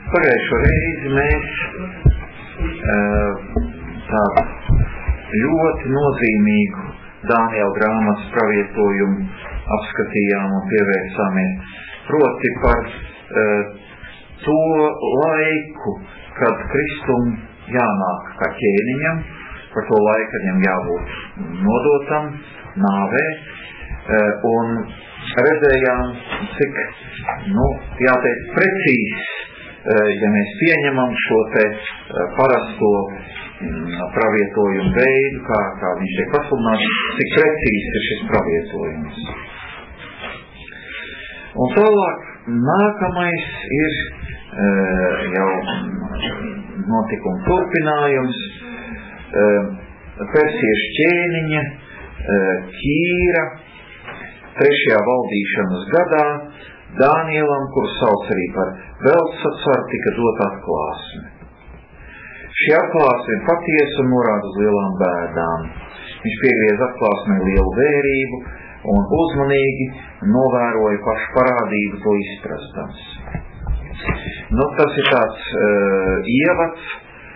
Pagājušo reizi mēs tādu ļoti nozīmīgu Dāniela grāmatas pravietojumu apskatījām un pievērsāmies, proti par to laiku, kad Kristum jānāk kā ķēniņam, par to laiku, kad viņam jābūt nodotam nāvē, un redzējām, cik, jāteic, precīzs, ja mēs pieņemam šo te parasto pravietojumu veidu, kā viņš tiek pasludināts, cik precīzs ir šis pravietojums. Un tālāk nākamais ir jau notikuma turpinājums, persiešu ķēniņa Kīra 3. valdīšanas gadā Dānielam, kuru sauc arī par Beltsacaru, tika dot atklāsme. Šī atklāsme ir patiesa un norāda uz lielām bēdām. Viņš piegriez atklāsmē lielu vērību un uzmanīgi novēroja pašu parādību to izprastams. Tas ir tāds ievads,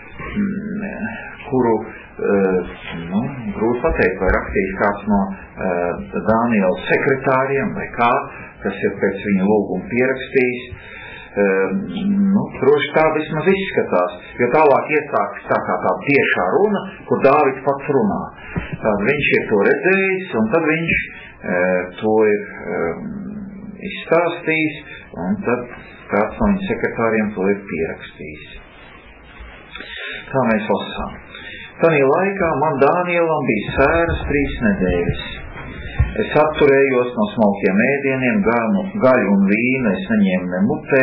kuru grūti pateikt, vai rakstījis kāds no Dāniela sekretāriem vai kā, kas ir pēc viņa lūguma pierakstījis. Droši tā vismaz izskatās, jo tālāk iesākas tā kā tā tiešā runa, kur Dāvids pats runā. Tad viņš ir to redzējis, un tad viņš to ir izstāstījis, un tad kāds no viņa sekretāriem to ir pierakstījis. Tā mēs lasām. Tanī laikā man Dānielam bija sēras 3 nedēļas. Es atturējos no smalkiem ēdieniem, gaļu un vīnu es neņēmu ne mutē.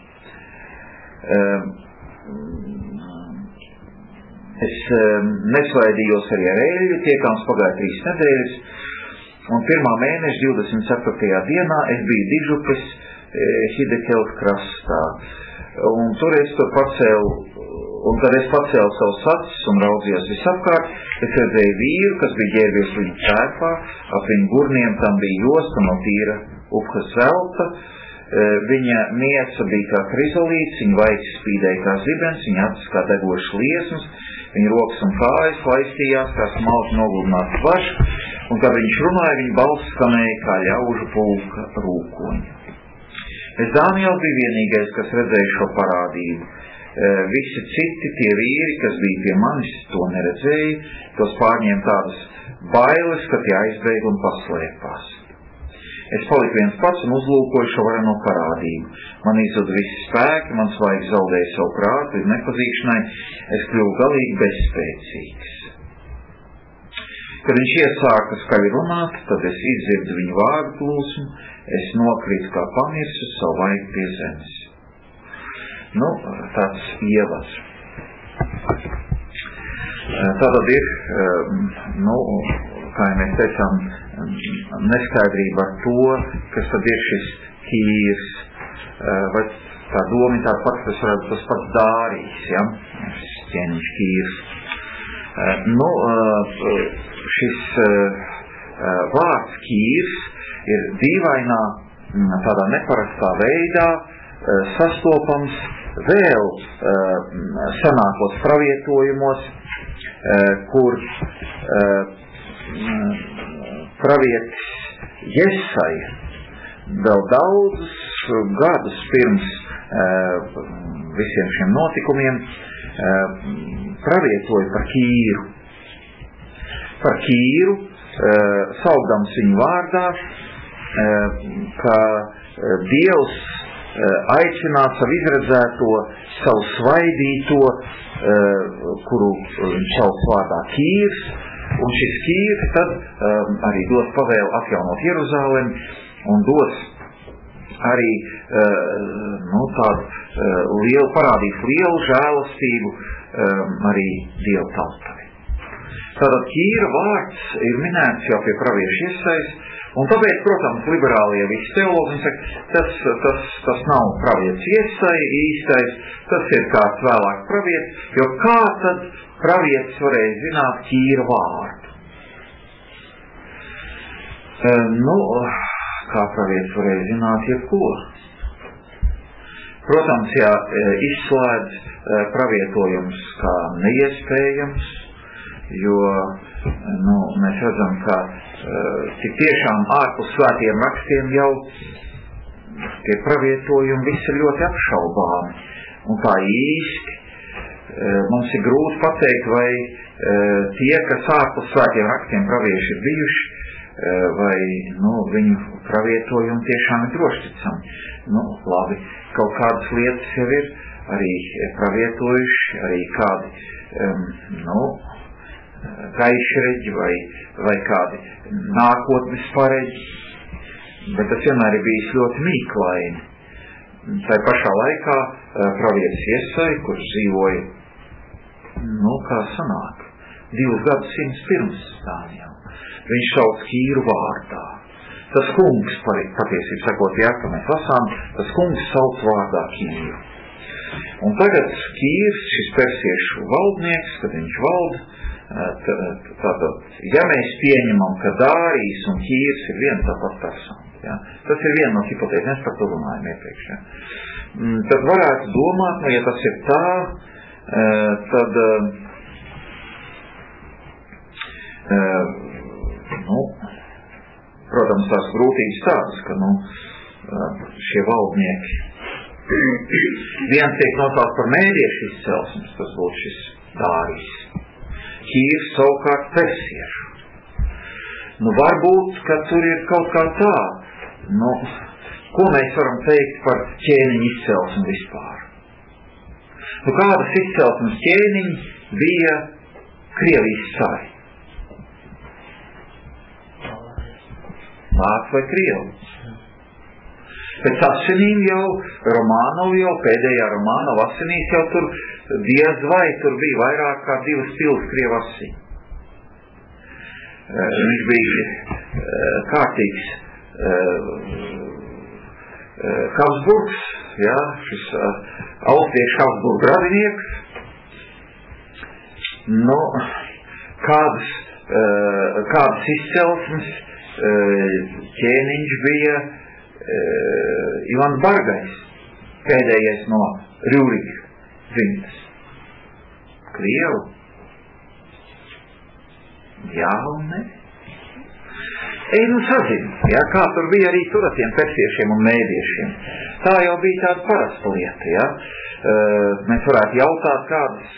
Es nesvaidījos arī ar eļļu, tiekāms pagāja 3 nedēļas, un 1. mēneša 24. dienā es biju Dižupes Hidekelt krastā. Un tur es tur pacēlu, un kad es pacēlu savus acis un raudzījos visapkārt, es redzēju vīru, kas bija ģērbies viņu ķērpā, ap viņu gurniem tam bija josta no tīra upkas zelta, viņa miesa bija kā krizolīts, viņa vaigs spīdēja kā zibens, viņa acis kā degošs liesmas, viņa rokas un kājas laistījās kā smalki nogludināts tvašs, un kad viņš runāja, viņa balss skanēja kā ļaužu pulka rūkoņi. Es Dānielu biju vienīgais, kas redzēja šo parādību. Visi citi tie vīri, kas bija pie manis, to neredzēja, tos pārņēma tādas bailes, ka tie aizbēga un paslēpās. Es paliku viens pats un uzlūkoju šo vareno parādību. Man izzuda visi spēki, mans vaigs zaudēja savu prātu līdz nepazīšanai, es kļuvu galīgi bezspēcīgs. Kad viņš iesāka skaļi runāt, tad es izdzirdu viņu vārdu plūsmu, es nokritu kā pamirsu savu vaigu pie zemes. Tāds ievads. Tātad ir, kā mēs teicām, neskaidrība ar to, kas tad ir šis Kīrs, vai tā doma ir tāda pats, tas varētu tas pats Dārijs, ja? Šis ķēniņš Kīrs. Šis vārds Kīrs ir dīvainā, tādā neparastā veidā sastopams vēl senākos pravietojumos, kur pravietis Jesaja vēl daudzus gadus pirms visiem šiem notikumiem pravietoja par Kīru. Par Kīru, saukdams viņu vārdā, ka Dievs aicināt savu izredzēto, savu svaidīto, kuru viņš sauc vārdā Kīrs, un šis Kīrs tad arī dos pavēlu atjaunot Jeruzalemi un dos arī tādu lielu, parādīs lielu žēlastību arī Dieva tautai. Tātad Kīra vārds ir minēts jau pie pravieša Jesajas, un tāpēc, protams, liberālie visi teologi saka, tas nav pravietis Jesaja īstais, tas ir kāds vēlāk pravietis, jo kā tad pravietis varēja zināt Kīra vārdu? Kā pravietis varēja zināt jebko? Protams, izslēdz pravietojums kā neiespējams, jo mēs redzam, ka tik tiešām ārpus svētiem rakstiem jau tie pravietojumi visi ir ļoti apšaubāmi. Un tā īsti mums ir grūti pateikt, vai tie, kas ārpus svētiem rakstiem pravieši ir bijuši, vai viņu pravietojumi tiešām ir drošticami. Labi, kaut kādas lietas jau ir arī pravietojuši, arī kādi gaišreģi vai kādi nākotnes pareģi, bet tas vienmēr ir bijis ļoti mīklaini. Tā pašā laikā pravietis Iesaja, kurš dzīvoja, kā sanāk, 2 gadsimtus pirms Dānijam. Viņš sauc Kīru vārdā. Tas kungs, patiesībā sakot, ka mēs lasām, tas kungs sauc vārdā Kīru. Un tagad Kīrs, šis persiešu valdnieks, kad viņš valda, tātad, ja mēs pieņemam, ka Dārijs un Kīrs ir viena tāpat persona, tas ir viena no hipotēzēm, mēs par to runājam iepriekš, tad varētu domāt, ja tas ir tā, tad protams, tās grūtības tādas, ka šie valdnieki viens tiek nosaukts par mēdiešu izcelsmes, tas būtu šis Dārijs. Kīrs savukārt persiešu. Varbūt, ka tur ir kaut kā tā, ko mēs varam teikt par ķēniņu izcelsmi vispār? Kādas izcelsmes ķēniņi bija Krievijas cari? Vācu vai Krievu? Pēc asinīm jau Romānovu pēdējā Romānova asinīs jau tur diez vai tur bija vairāk kā 2 pils Krievu asiņu. Viņš bija kārtīgs Habsburgs, šis austriešu Habsburgu radinieks. Kādas izcelsmes ķēniņš bija Ivans Bargais, pēdējais no Rūriga dzimtas. Krievu? Jā un ne. Sazina, kā tur bija arī tur ar tiem persiešiem un mēdiešiem. Tā jau bija tāda parasta lieta, Mēs varētu jautāt, kādas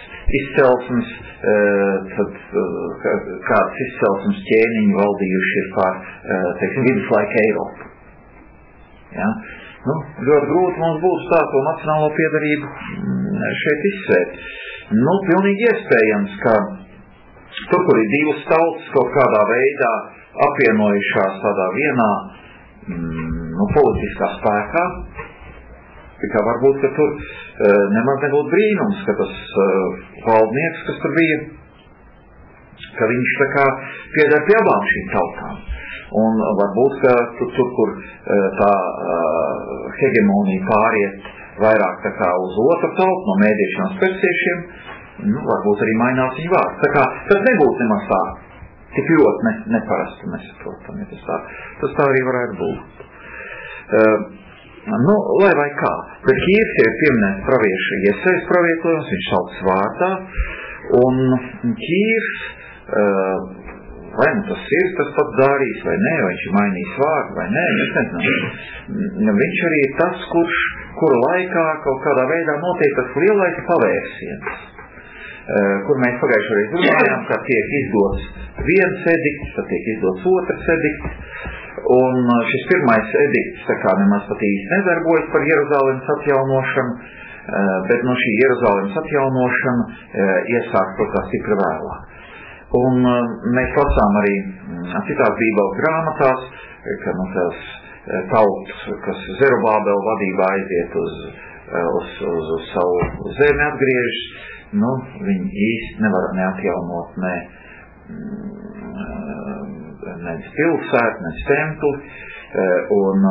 izcelsmes ķēniņi valdījuši ir pār, viduslaika Eiropu. Ļoti grūti mums būtu tā to nacionālo piedarību šeit izsvērt. Pilnīgi iespējams, ka tur, kur ir 2 tautas kaut kādā veidā apvienojušās tādā vienā politiskā spēkā, kā varbūt, ka tur nemaz nebūtu brīnums, ka tas valdnieks, kas tur bija, ka viņš tā kā pieder pie abām šīm tautām. Un varbūt, ka tur kur tā hegemonija pāriet vairāk tā kā uz otru tautu, no mēdiešiem un persiešiem, varbūt arī mainās viņu vārds. Tā kā tas nebūtu nemaz tā, tik ļoti neparasti nesaprotam, ja tas tā arī varētu būt. Lai vai kā, bet Kīrs ir pieminēts pravieša Iesajas pravietojums, viņš sauc vārdā, un Kīrs, vai tas ir tas pats Dārijs vai nē, vai viņš ir mainījis vārdu vai nē, es nezinu. Viņš arī ir tas, kura laikā kaut kādā veidā notiek tas lielais pavērsiens, kur mēs pagājušajā runājām, ka tiek izdots viens edikts, tad tiek izdots otrs edikts, un šis pirmais edikts tā kā nemaz pat īsti nedarbojas par Jeruzalemes atjaunošanu, bet no šī Jeruzalemes atjaunošana iesāk kaut kā stipri vēlāk. Un mēs lasām arī citās Bībeles grāmatās, ka tās tautas, kas Zerubābela vadībā aiziet uz savu zemi atgriežas, viņi īsti nevar neatjaunot nec pilsētu, nec templi, un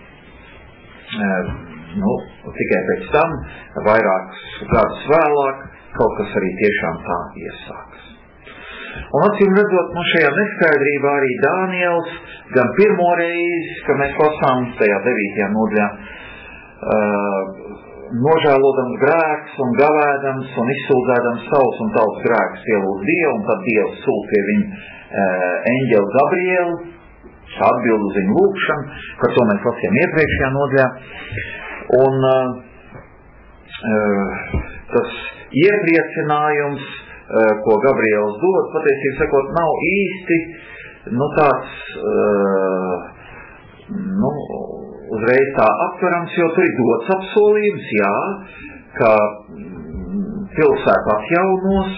tikai pēc tam, vairākus gadus vēlāk, kaut kas arī tiešām tā iesāks. Un acīm redzot, šajā neskaidrībā arī Dāniels, gan pirmo reizi, ka mēs lasām tajā 9. nodaļā, nožēlodams grēks un gavēdams un izsūdzēdams savus un tautas grēkus pielūdz Dievu, un tad Dievs sūta pie viņa eņģeli Gabrielu, atbild uz viņu lūgšanu, par to mēs lasījām iepriekšējā nodaļā. Un tas iepriecinājums, ko Gabriels dod, patiesībā sakot, nav īsti tāds uzreiz tā aptverams, jo tur ir dots apsolījums, jā, ka pilsēta atjaunos,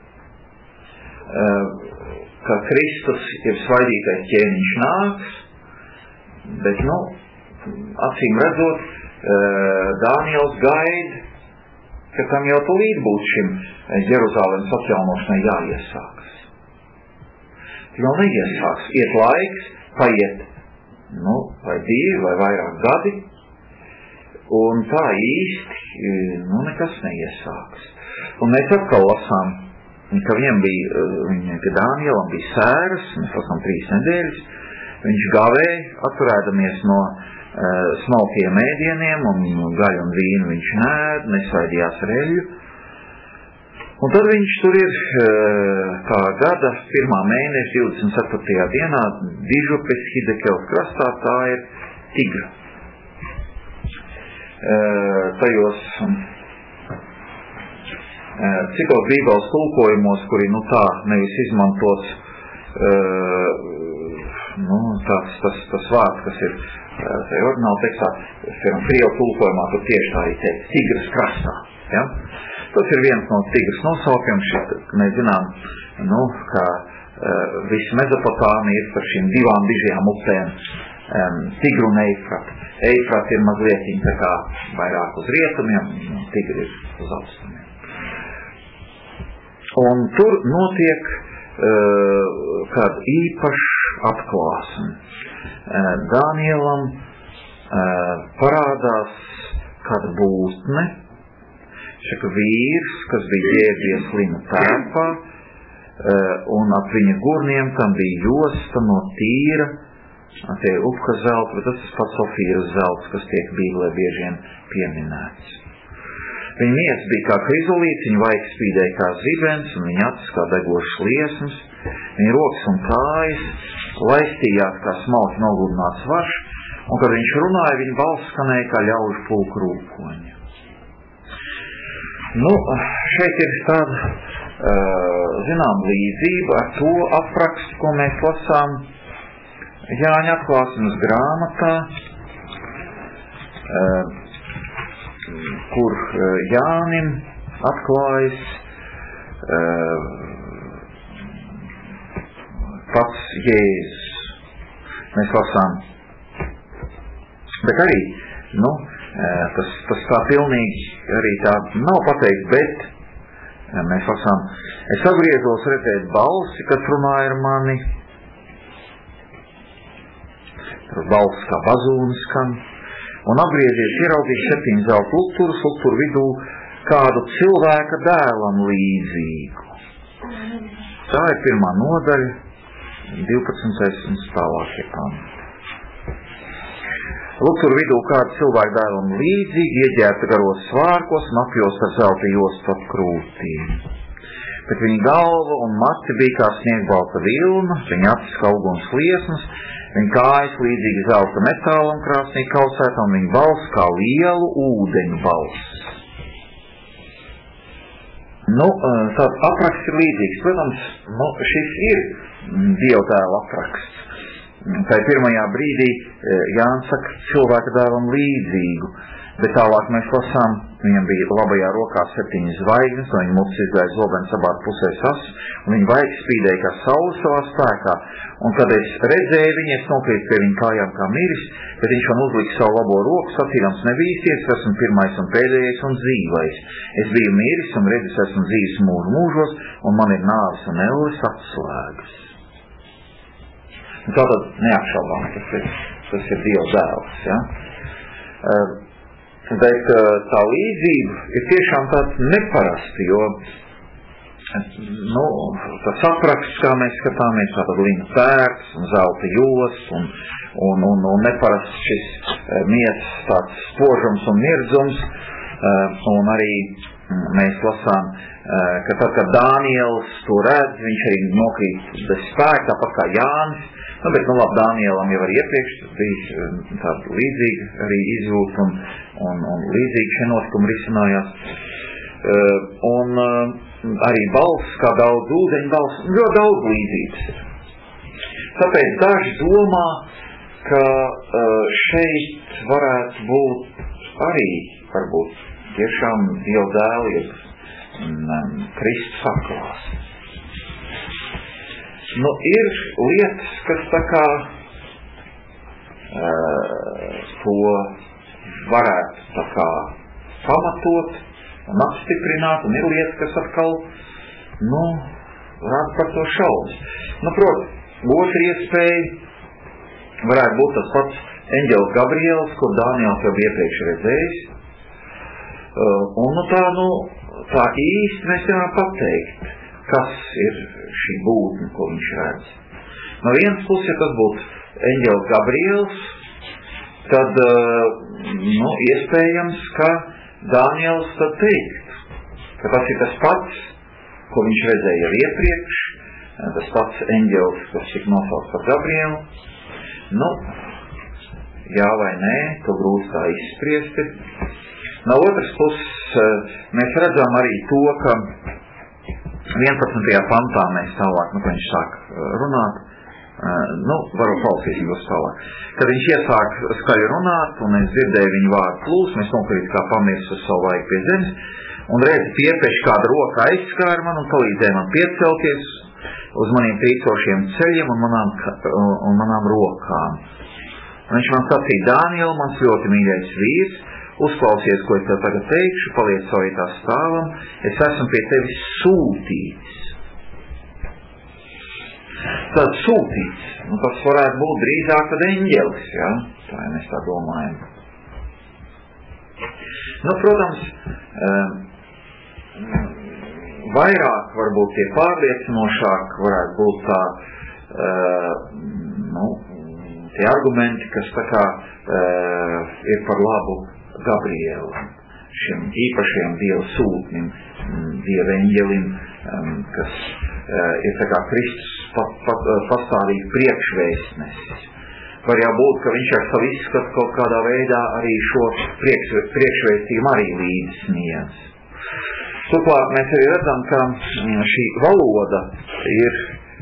ka Kristus ir svaidītais ķēniņš nāks, bet, acīm redzot, Dāniels gaida, ka tam jau tūlīt būs šim Jeruzalemes atjaunošanai jāiesāks. Jau neiesāks, iet laiks, paiet, vai 2 vai vairāk gadi, un tā īsti, nekas neiesāks. Un mēs atkal lasām, ka ka Dānielam bija sēras, mēs lasām 3 nedēļas, viņš gavēja, atturēdamies no smalkiem ēdieniem, un gaļu un vīnu viņš nēd, nesvaidījās ar eļļu. Un tad viņš tur ir kā gada 1. mēneša 24. dienā Dižupes Hidekels krastā, tā ir Tigra. Tajos cikos bībeles tulkojumos, kuri tā nevis izmantos tas vārds, kas ir oriģināla tekstā, krievu tulkojumā, tur tieši tā arī teikt, Tigras krastā. Ja? Tas ir viens no Tigras nosaukiem, mēs zinām, ka visa Mezopotāmija ir par šīm 2 dižajām upēm, Tigru un Eifratu. Eifrata ir mazliet tā kā vairāk uz rietumiem, Tigra ir uz austrumiem. Un tur notiek kāda īpaša atklāsme. Dānielam parādās kāda būtne, šaka vīrs, kas bija ģērbies lina tērpā, un ap viņa gurniem tam bija josta no tīra, tie upka zelta, bet tas pats Sofīras zelts, kas tiek Bībelē bieži vien pieminēts. Viņa miesas bija kā krizolīts, viņa vaigs spīdēja kā zibens, un viņa acis kā degošs liesmas, viņa rokas un kājas laistījās kā smalki nogludināts varš, un kad viņš runāja, viņa balss skanēja kā ļaužu pulku rūkoņa. Šeit ir tāda, zinām, līdzība ar to aprakstu, ko mēs lasām Jāņa atklāsmes grāmatā, kur Jānim atklājas pats Jēzus. Mēs lasām, bet arī, tas tā pilnīgi arī tā nav pateikts, bet mēs lasām, es atgriezos redzēt balsi, kas runāja ar mani, tur balss kā bazūnas skan, un apgriezies ieraudzīt 7 zelta lukturus, lukturu vidū kādu cilvēka dēlam līdzīgu. Tā ir 1. nodaļa, 12. un tālākie panti. Lukturu vidū kādu cilvēku dēlam līdzīgi, ieģērta garos svārkos un apjosta ar zelta jostu ap krūtīm. Bet viņa galva un mati bija kā sniegbalta vilna, viņa acis kā uguns liesmas, viņa kājas līdzīgi zelta metālam krāsnī kausēta un viņa balss kā lielu ūdeņu balss. Tāds apraksts ir līdzīgs. Protams, šis ir Dievtēla apraksts. Tā pirmajā brīdī Jānis saka cilvēka dēlam līdzīgu, bet tālāk mēs lasām, viņam bija labajā rokā 7 zvaigznes, un viņa mutes izgāja zobens abās pusēs as, un viņa vaigs spīdēja kā saule savā spēkā, un kad es redzēju viņu, es nokrītu pie viņa kājām kā miris, bet viņš man uzlika savu labo roku, sacīdams nevīsties, esmu pirmais un pēdējais un dzīvais. Es biju miris un redzis, esmu dzīves mūžu mūžos, un man ir nāves un elles atslēgas. Tātad neapšaubām, tas ir Dieva dēls, ja? Bet tā līdzība ir tiešām tāds neparasti, jo tas apraksts, kā mēs skatāmies, tātad lina pērks un zelta josts un neparasts šis miesas tāds spožums un mirdzums, Un arī mēs lasām, ka tad, kad Dāniels to redz, viņš arī nokrīt bez spēka, tāpat kā Jānis. Bet, labi, Dānielam jau arī iepriekš bijis tāda līdzīga arī izjūta un līdzīgi šie notikumi risinājās. Un arī balss, kā daudz ūdeņu balss, ļoti daudz līdzības ir. Tāpēc daži domā, ka šeit varētu būt arī, varbūt, tiešām Dieva dēli ir Kristus aklās. Ir lietas, kas tā kā to varētu tā kā pamatot un apstiprināt, un ir lietas, kas atkal, rāda par to šaubas. Protams, otra iespēja varētu būt tas pats eņģelis Gabriels, ko Dāniels jau iepriekš redzējis. Un tā īsti mēs nevaram pateikt, kas ir šī būtne, ko viņš redz. No vienas puses, ja tas būtu eņģelis Gabriels, tad, iespējams, ka Dāniels tad teikt, ka tas ir tas pats, ko viņš redzēja jau iepriekš, tas pats eņģelis, kas tika nosaukts par Gabrielu. Jā vai nē, to grūti tā izspriesti. No otras puses, mēs redzam arī to, ka 11. pantā mēs tālāk, kad viņš sāk runāt, varu palasīt jūs tālāk. Kad viņš iesāk skaļi runāt, un es dzirdēju viņu vārdu plūsmu, es nokrīt kā pamirsu uz savu laiku pie zemes, un redzi piepeši kāda roka aizskāra man un palīdzēja man piecelties uz maniem trīcošiem ceļiem un manām rokām. Un viņš man sacīja: Dāniel, mans ļoti mīļais vīrs, uzklausies, ko es tev tagad teikšu, paliec savā vietā stāvam, es esmu pie tevis sūtīts. Tad sūtīts, tas varētu būt drīzāk tad eņģelis, ja? Tā ja mēs tā domājam. Protams, vairāk varbūt tie pārliecinošāk varētu būt tā, tie argumenti, kas tā kā ir par labu Gabrielam, šim īpašajam Dieva sūtnim, Dieva eņģelim, kas ir tā kā Kristus pastāvīgi priekšvēstnesis. Var jau būt, ka viņš ar savu izskatu kaut kādā veidā arī šo priekšvēstījumu arī līdzi sniedz. Turklāt mēs arī redzam, ka šī valoda ir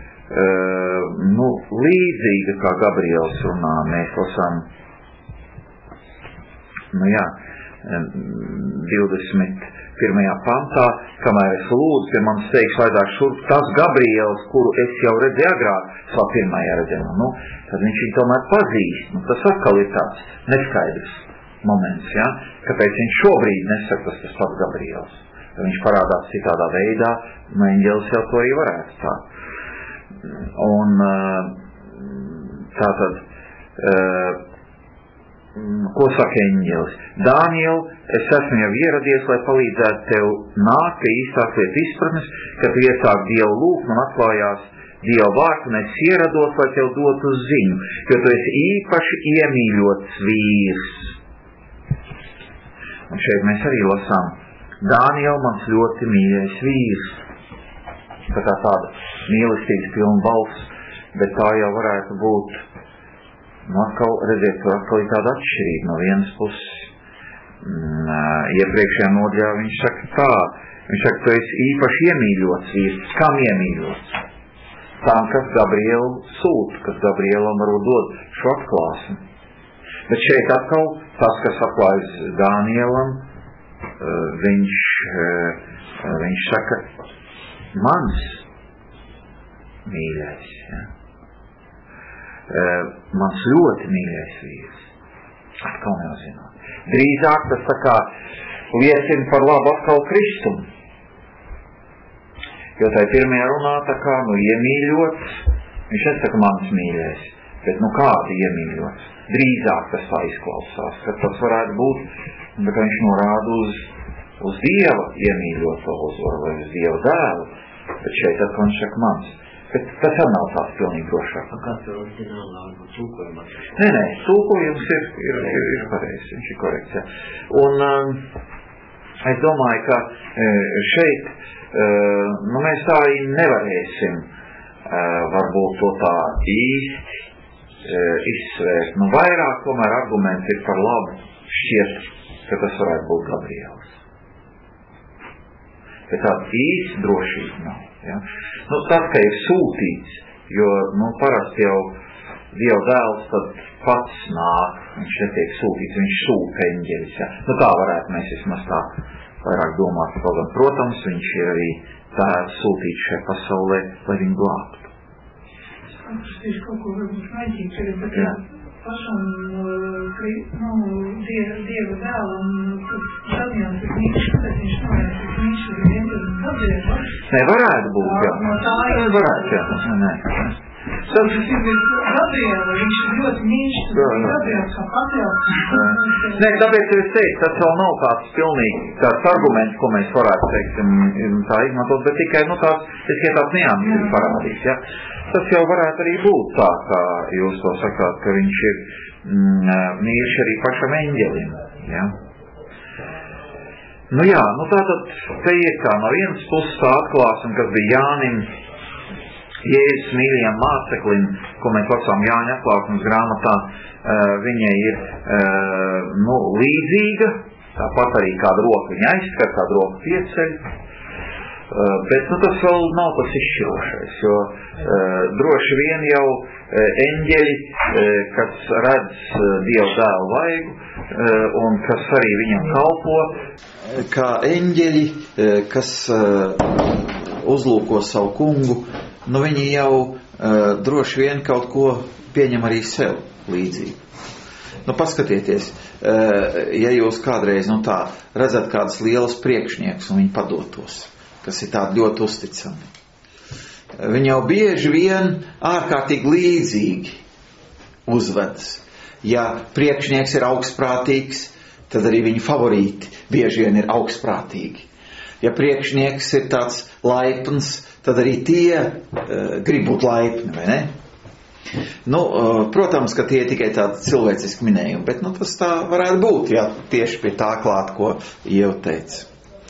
līdzīga, kā Gabriels runā. Mēs lasām 21. pantā, kamēr es lūdzu, pie manis teiks, laidāk šurp tas Gabriels, kuru es jau redzēju agrāk savā pirmajā redzējumā. Tad viņš viņu tomēr pazīst. Tas atkal ir tāds neskaidrs moments, ja? Kāpēc viņš šobrīd nesaka, tas pats Gabriels. Viņš parādās citādā veidā, eņģelis jau to arī varētu tā. Un tātad, ko saka eņģelis? Dāniel, es esmu jau ieradies, lai palīdzētu tev nākt pie īstās lietas izpratnes, kad tu iesāk Dievu lūgt, man atklājās Dieva vārds, un es ierados, lai tev dotu ziņu, jo tu esi īpaši iemīļots vīrs. Un šeit mēs arī lasām: Dāniel, mans ļoti mīļais vīrs. Tā kā tāda mīlestības pilna balss, bet tā jau varētu būt, atkal redzēt, tur atkal ir tāda atšķirība. No vienas puses, iepriekšējā nodaļā viņš saka tā, viņš saka, tu esi īpaši iemīļots vīrs. Kam iemīļots? Tām, kas Gabrielu sūta, kas Gabrielam varbūt dod šo atklāsmi. Bet šeit atkal tas, kas atklājas Dānielam, viņš saka, mans mīļais, ja? Mans ļoti mīļais vīrs. Atkal nezināt. Drīzāk tas tā kā liecina par labu atkal Kristumu. Jo tā pirmajā runā tā kā, iemīļots, viņš nesaka mans mīļais, bet kādi iemīļots. Drīzāk tas tā izklausās, ka tas varētu būt, bet viņš norāda uz Dieva iemīļoto, vai uz Dieva dēlu, bet šeit atkal viņš saka mans. Bet tas arī nav tās pilnīgi drošāk. Kāds ir oriģinālā tulkojumā? Nē, tulkojums ir pareizs, viņš ir korekts. Ja. Un es domāju, ka šeit mēs tā arī nevarēsim varbūt to tā īsti izsvērt. Vairāk tomēr argumenti ir par labu, šķiet, ka tas varētu būt Gabriels. Bet tāda īsta drošība nav. Ja? Tas, ka ir sūtīts, jo parasti jau Dieva dēls tad pats nāk, viņš netiek sūtīts, viņš sūta eņģeļus. Ja? Tā varētu mēs vismaz tā vairāk domāt. Protams, viņš ir arī tēvs sūtīts šajā pasaulē, lai viņu glābtu. Es kaut ko varbūt maģīgi, bet pašam Dieva dēlam, tas Daniels ir mīļš, kāpēc viņš novērst, ka viņš ir vienkārši Gabriels. Nē, varētu būt, jā. Varētu, jā. Tas ir Gabriela, viņš ir ļoti mīļš, Gabriels kā patriarks. Nē, tāpēc es teicu, tas vēl nav tāds pilnīgi tāds arguments, ko mēs varētu, teiksim, tā izmantot, bet tikai, tikai tāds nianses parādīs, ja. Tas jau varētu arī būt tā, kā jūs to sakāt, ka viņš ir mīļš arī pašam eņģelim, ja. Tātad te ir kā no vienas puses tā atklāsme, kas bija Jānim, Jēzus mīļajam māceklim, ko mēs lasām Jāņa atklāsmes grāmatā, viņai ir līdzīga, tāpat arī kāda roka viņa aizskar, kāda roka pieceļ, bet tas vēl nav tas izšķirošais, jo droši vien jau eņģeļi, kas redz Dieva dēlu vaigu un kas arī viņam kalpo, kā eņģeļi, kas uzlūko savu kungu, viņi jau droši vien kaut ko pieņem arī sev līdzīgi. Paskatieties, ja jūs kādreiz redzat kādas lielas priekšniekus un viņi padotos, kas ir tādi ļoti uzticami. Viņi jau bieži vien ārkārtīgi līdzīgi uzvedas. Ja priekšnieks ir augstprātīgs, tad arī viņa favorīti bieži vien ir augstprātīgi. Ja priekšnieks ir tāds laipns, tad arī tie grib būt laipni, vai ne? Protams, ka tie ir tikai tādi cilvēciski minējumi, bet tas tā varētu būt, ja tieši pie tā klāt, ko jau teica.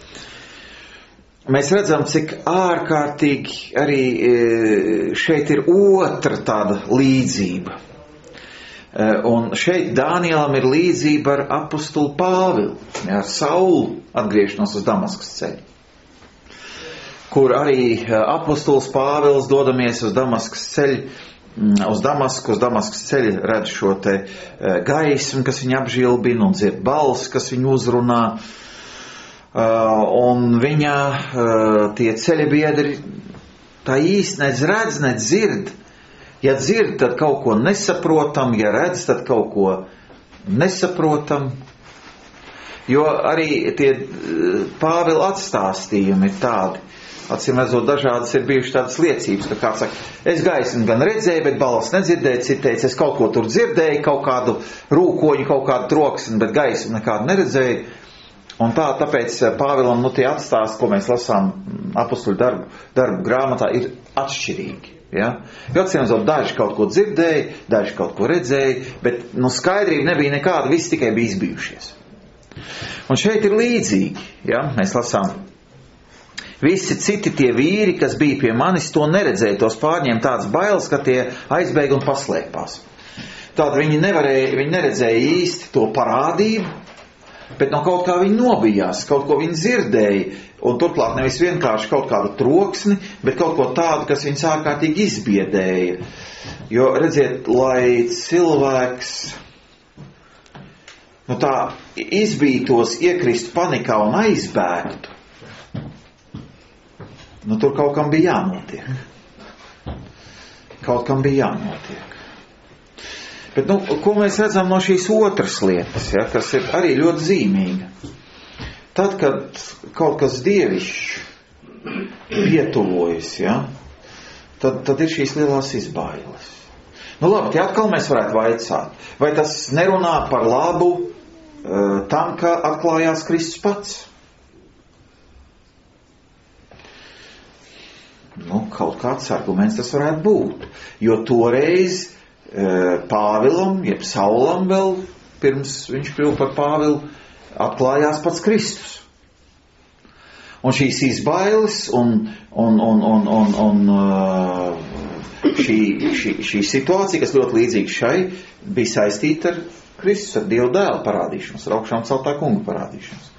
Mēs redzam, cik ārkārtīgi arī šeit ir otra tāda līdzība. Un šeit Dānielam ir līdzība ar apostulu Pāvilu, ar Saulu atgriešanos uz Damaskas ceļu, kur arī apostols Pāvils dodamies uz Damaskas ceļu, uz Damaskas ceļu redz šo te gaismu, kas viņu apžilbina un dzird balsi, kas viņu uzrunā, un viņa tie ceļa biedri tā īsti nec redz, nec dzird. Ja dzird, tad kaut ko nesaprotam, ja redz, tad kaut ko nesaprotam. Jo arī tie Pāvila atstāstījumi ir tādi. Acīm redzot, dažādas ir bijušas tādas liecības, ka kāds saka, es gaismu gan redzēju, bet balss nedzirdēju, citēs, es kaut ko tur dzirdēju, kaut kādu rūkoņu, kaut kādu troksni, bet gaismu nekādu neredzēju. Un tāpēc Pāvilam tie atstāsti, ko mēs lasām apostuļu darbu grāmatā, ir atšķirīgi. Ja? Jo acīm redzot, daži kaut ko dzirdēja, daži kaut ko redzēja, bet skaidrība nebija nekāda, visi tikai bija izbijušies. Un šeit ir līdzīgi, ja? Mēs lasām, visi citi tie vīri, kas bija pie manis, to neredzēja, tos pārņēma tāds bailes, ka tie aizbēga un paslēpās. Tātad viņi neredzēja īsti to parādību, bet no kaut kā viņi nobijās, kaut ko viņi dzirdēja, un turklāt nevis vienkārši kaut kādu troksni, bet kaut ko tādu, kas viņus ārkārtīgi izbiedēja. Jo, redziet, lai cilvēks tā izbītos, iekrist panikā un aizbēgtu, tur kaut kam bija jānotiek. Kaut kam bija jānotiek. Bet, ko mēs redzam no šīs otras lietas, ja, kas ir arī ļoti zīmīga? Tad, kad kaut kas dievišķs pietuvojas, ja, tad ir šīs lielās izbailes. Labi, te atkal mēs varētu vaicāt, vai tas nerunā par labu tam, ka atklājās Kristus pats? Kaut kāds arguments tas varētu būt, jo toreiz Pāvilam, jeb Saulam vēl, pirms viņš kļuva par Pāvilu, atklājās pats Kristus. Un šīs izbailes un šī situācija, kas ļoti līdzīga šai, bija saistīta ar Kristus, ar Dieva dēla parādīšanos, ar augšām celtā kunga parādīšanos.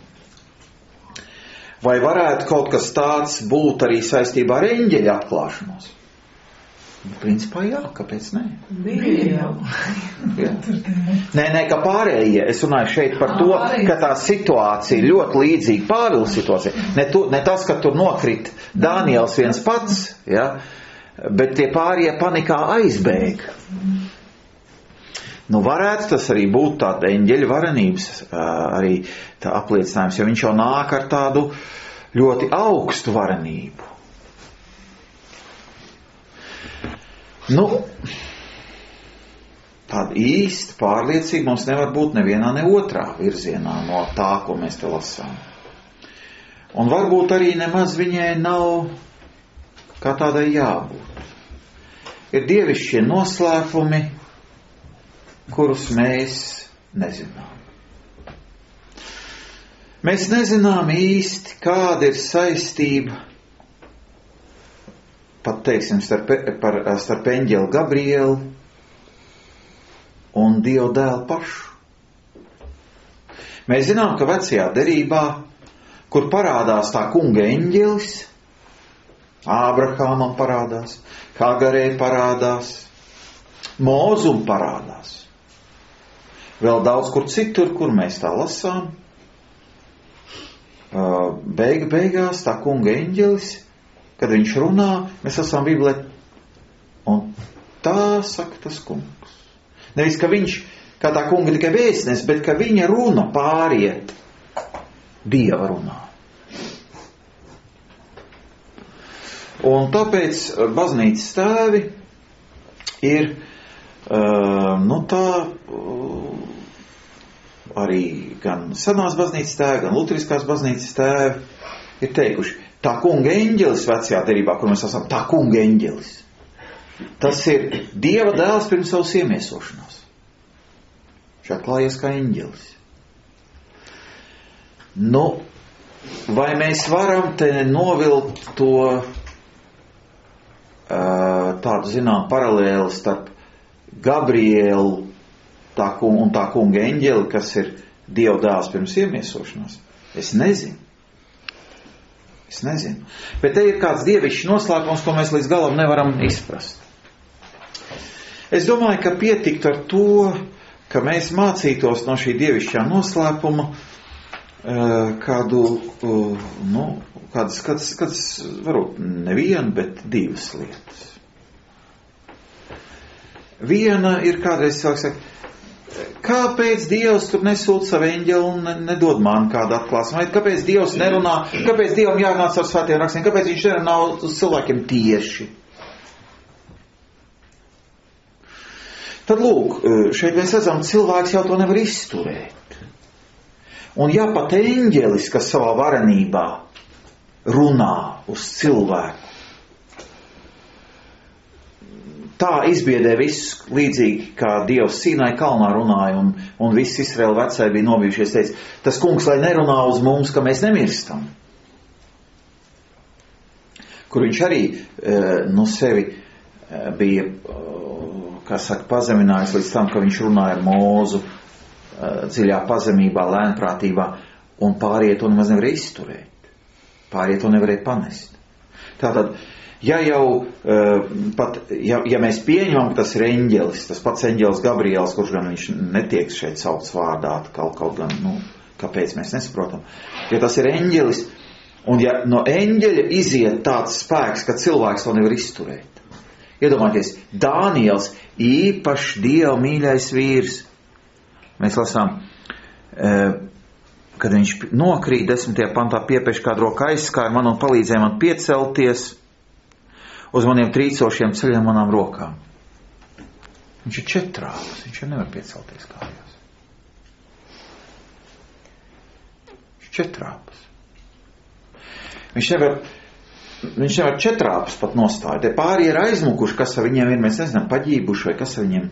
Vai varētu kaut kas tāds būt arī saistībā ar eņģeļa atklāšanos? Principā jā, kāpēc ne? Bija jau. Nē, ka pārējie, es runāju šeit par to, ka tā situācija ļoti līdzīga Pāvila situācija. Ne tas, ka tur nokrit Daniels viens pats, ja, bet tie pārējie panikā aizbēga. Nu, varētu tas arī būt tāda eņģeļa varenības arī tā apliecinājums, jo viņš jau nāk ar tādu ļoti augstu varenību. Nu, tāda īsta pārliecība mums nevar būt nevienā, ne otrā virzienā no tā, ko mēs te lasām. Un varbūt arī nemaz viņai nav kā tādai jābūt. Ir dievišķie noslēpumi, kurus mēs nezinām. Mēs nezinām īsti, kāda ir saistība pat teiksim starp eņģeli Gabrielu un Dieva dēlu pašu. Mēs zinām, ka vecajā derībā, kur parādās tā kunga eņģelis, Ābrahamam parādās, Hagarei parādās, Mozum parādās. Vēl daudz kur citur, kur mēs tā lasām. Beigās tā kunga eņģelis, kad viņš runā, mēs esam Bībelē, un tā saka tas kungs. Nevis, ka viņš, kā tā kunga tikai vēstnes, bet ka viņa runa pāriet Dieva runā. Un tāpēc baznīcas tēvi ir, arī gan senās baznīcas tēvi, gan luteriskās baznīcas tēvi ir teikuši, tā kunga eņģelis vecajā derībā, kur mēs esam, tā kunga eņģelis. Tas ir Dieva dēls pirms savas iemiesošanās. Viņš atklājies kā eņģelis. Nu, vai mēs varam te novilkt to tādu, zinām, paralēli starp Gabrielu un tā kunga eņģeli, kas ir Dieva dēls pirms iemiesošanās? Es nezinu. Bet te ir kāds dievišķs noslēpums, ko mēs līdz galam nevaram izprast. Es domāju, ka pietiktu ar to, ka mēs mācītos no šī dievišķā noslēpuma kādas, varbūt nevienu, bet divas lietas. Viena ir kādreiz cilvēks saka, kāpēc Dievs tur nesūta savu eņģeli un nedod man kādu atklāsmu? Vai kāpēc Dievs nerunā? Kāpēc Dievam jārunāc ar svētiem rakstiem? Kāpēc viņš nerunā uz cilvēkiem tieši? Tad lūk, šeit mēs redzam, cilvēks jau to nevar izturēt. Un ja pat eņģelis, kas savā varenībā runā uz cilvēku, tā izbiedē visu līdzīgi, kā Dievs Sīnai kalnā runāja, un viss Izraēla vecāji bija nobijušies, teica, tas kungs, lai nerunā uz mums, ka mēs nemirstam. Kur viņš arī sevi bija, pazeminājis līdz tam, ka viņš runāja ar Mūzu dziļā pazemībā, lēnprātībā, un pārējie to nemaz nevarēja izturēt. Pārējie to nevarēja panest. Tātad, ja mēs pieņemam, ka tas ir eņģelis, tas pats eņģelis Gabriels, kurš gan viņš netiek šeit saukts vārdā, kaut gan, kāpēc mēs nesaprotam, ja tas ir eņģelis, un ja no eņģeļa iziet tāds spēks, ka cilvēks to nevar izturēt. Iedomājieties, Dāniels, īpaši Dieva mīļais vīrs. Mēs lasām, kad viņš nokrīt 10. pantā, piepeš kādu roku aizskāra man un palīdzēja man piecelties uz maniem trīcošiem ceļiem manām rokām. Viņš ir četrāpus, viņš jau nevar piecelties kājās. Viņš ir četrāpus. Viņš nevar četrāpus pat nostāt. Te pāri ir aizmukuši, kas ar viņiem ir, mēs nezinām, paģībuši vai kas ar viņiem.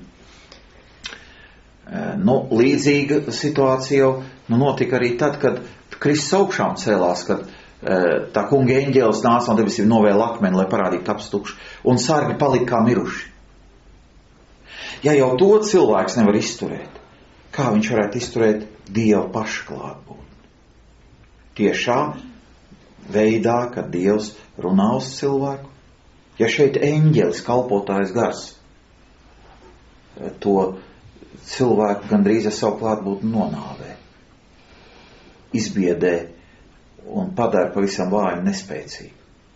Līdzīga situācija jau notika arī tad, kad Kristus augšām cēlās, kad tā kunga eņģēlis nāca no debesīm, novēla akmeni, lai parādītu taps tukšs, un sargi palika kā miruši. Ja jau to cilvēks nevar izturēt, kā viņš varētu izturēt Dieva pašklātbūtni? Tiešā veidā, kad Dievs runā uz cilvēku, ja šeit eņģelis, kalpotājs gars, to cilvēku gandrīz ar savu klātbūtni nonāvē, izbiedē un padara pavisam vāju un nespēcīgu.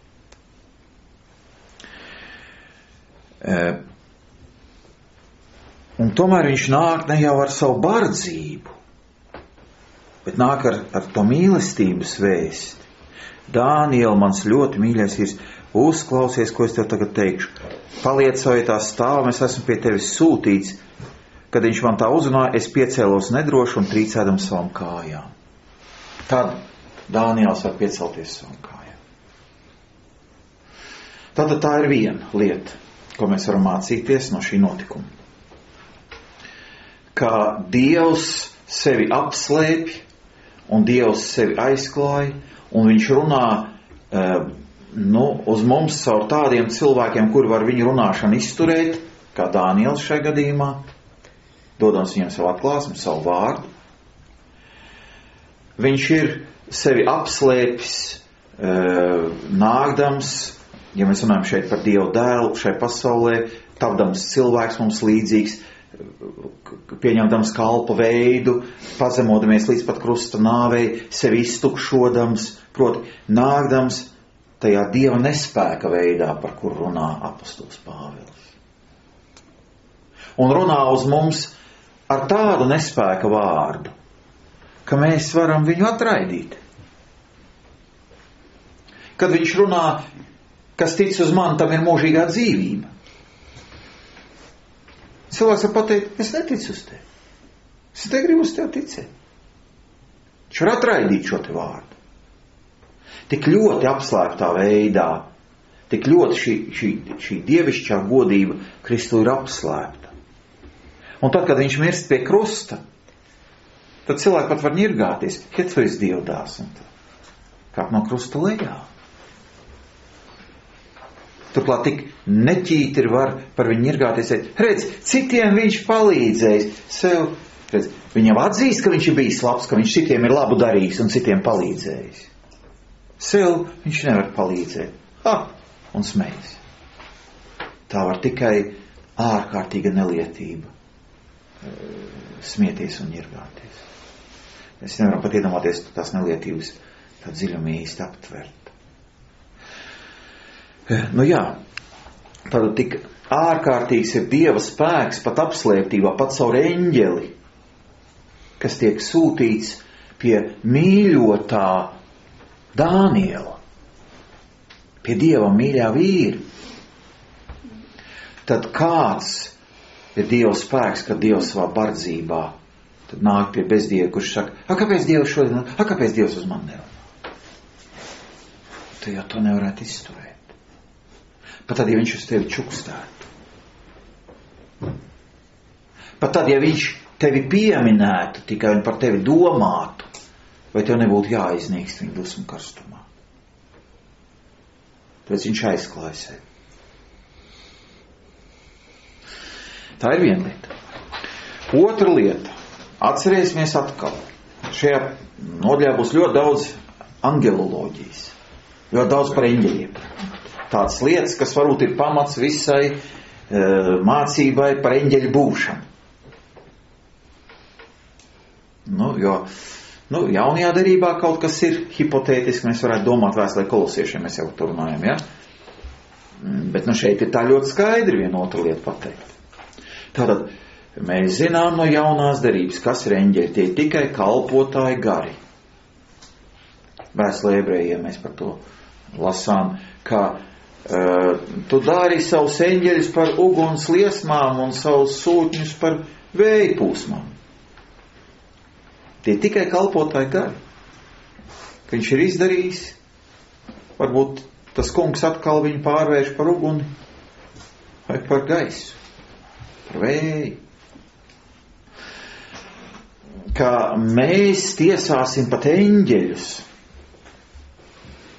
Un tomēr viņš nāk ne jau ar savu bardzību, bet nāk ar to mīlestības vēsti. Dāniel, mans ļoti mīļais vīrs, uzklausies, ko es tev tagad teikšu. Paliec savā vietā, stāv, es esmu pie tevis sūtīts. Kad viņš man tā uzrunāja, es piecēlos nedroši un trīcēdams savām kājām. Tad Dāniels var piecelties savām kājām. Tātad tā ir viena lieta, ko mēs varam mācīties no šī notikuma. Kā Dievs sevi apslēpj un Dievs sevi aizklāj, un viņš runā uz mums caur tādiem cilvēkiem, kuri var viņu runāšanu izturēt, kā Dāniels šajā gadījumā, dodams viņam savu atklāsmu, savu vārdu. Viņš ir sevi apslēpis, nākdams, ja mēs runājam šeit par Dievu dēlu, šai pasaulē, tapdams cilvēks mums līdzīgs, pieņemdams kalpa veidu, pazemodamies līdz pat krusta nāvei, sevi iztukšodams, proti nākdams tajā Dieva nespēka veidā, par kur runā apostols Pāvils. Un runā uz mums ar tādu nespēka vārdu, ka mēs varam viņu atraidīt. Kad viņš runā, kas tic uz mani, tam ir mūžīgā dzīvība. Cilvēks var pateikt, es neticu uz tevi. Es negribu uz tevi ticēt. Viņš var atraidīt šo te vārdu. Tik ļoti apslēptā veidā, tik ļoti šī dievišķā godība Kristu ir apslēpta. Un tad, kad viņš mirst pie krusta, tad cilvēki pat var ņirgāties, ja tu esi Dieva dēls, un kāp no krusta lejā. Turklāt tik neķītri var par viņu ņirgāties. Redz, citiem viņš palīdzējis. Sev, redz, viņam atzīst, ka viņš ir bijis labs, ka viņš citiem ir labu darījis un citiem palīdzējis. Sev viņš nevar palīdzēt. Un smejas. Tā var tikai ārkārtīga nelietība smieties un ņirgāties. Mēs nevaram pat iedomāties tās nelietības tā dziļumī īsti aptvert. Nu jā, tad tik ārkārtīgs ir Dieva spēks pat apslēptībā, pat caur eņģeli, kas tiek sūtīts pie mīļotā Dāniela, pie Dieva mīļā vīra. Tad kāds ir Dieva spēks, kad Dievs savā bardzībā tad nāk pie bezdieva, kurš saka, kāpēc Dievs šodien, kāpēc Dievs uz mani nerunā? Tu jau to nevarētu izturēt. Pat tad, ja viņš uz tevi čukstētu. Pat tad, ja viņš tevi pieminētu, tikai un par tevi domātu, vai tev nebūtu jāiznīkst viņa dusmu karstumā. Tāpēc viņš aizklāja sevi. Tā ir viena lieta. Otra lieta. Atcerēsimies atkal. Šajā nodaļā būs ļoti daudz angeloloģijas. Ļoti daudz par eņģeļiem. Tādas lietas, kas varbūt ir pamats visai mācībai par eņģeļu būšanu. Jaunajā derībā kaut kas ir hipotētiski, mēs varētu domāt vēstulē Kolosiešiem, mēs jau to runājam, ja? Bet šeit ir tā ļoti skaidri viena otra lieta pateikt. Tātad, mēs zinām no jaunās derības, kas ir eņģeļi, tie tikai kalpotāji gari. Vēstulē Ebrejiem mēs par to lasām, ka tu dari savus eņģeļus par uguns liesmām un savus sūtņus par vēja pūsmām. Tie tikai kalpotāji gari. Ka viņš ir izdarījis, varbūt tas kungs atkal viņu pārvērš par uguni vai par gaisu, par vēju. Ka mēs tiesāsim pat eņģeļus,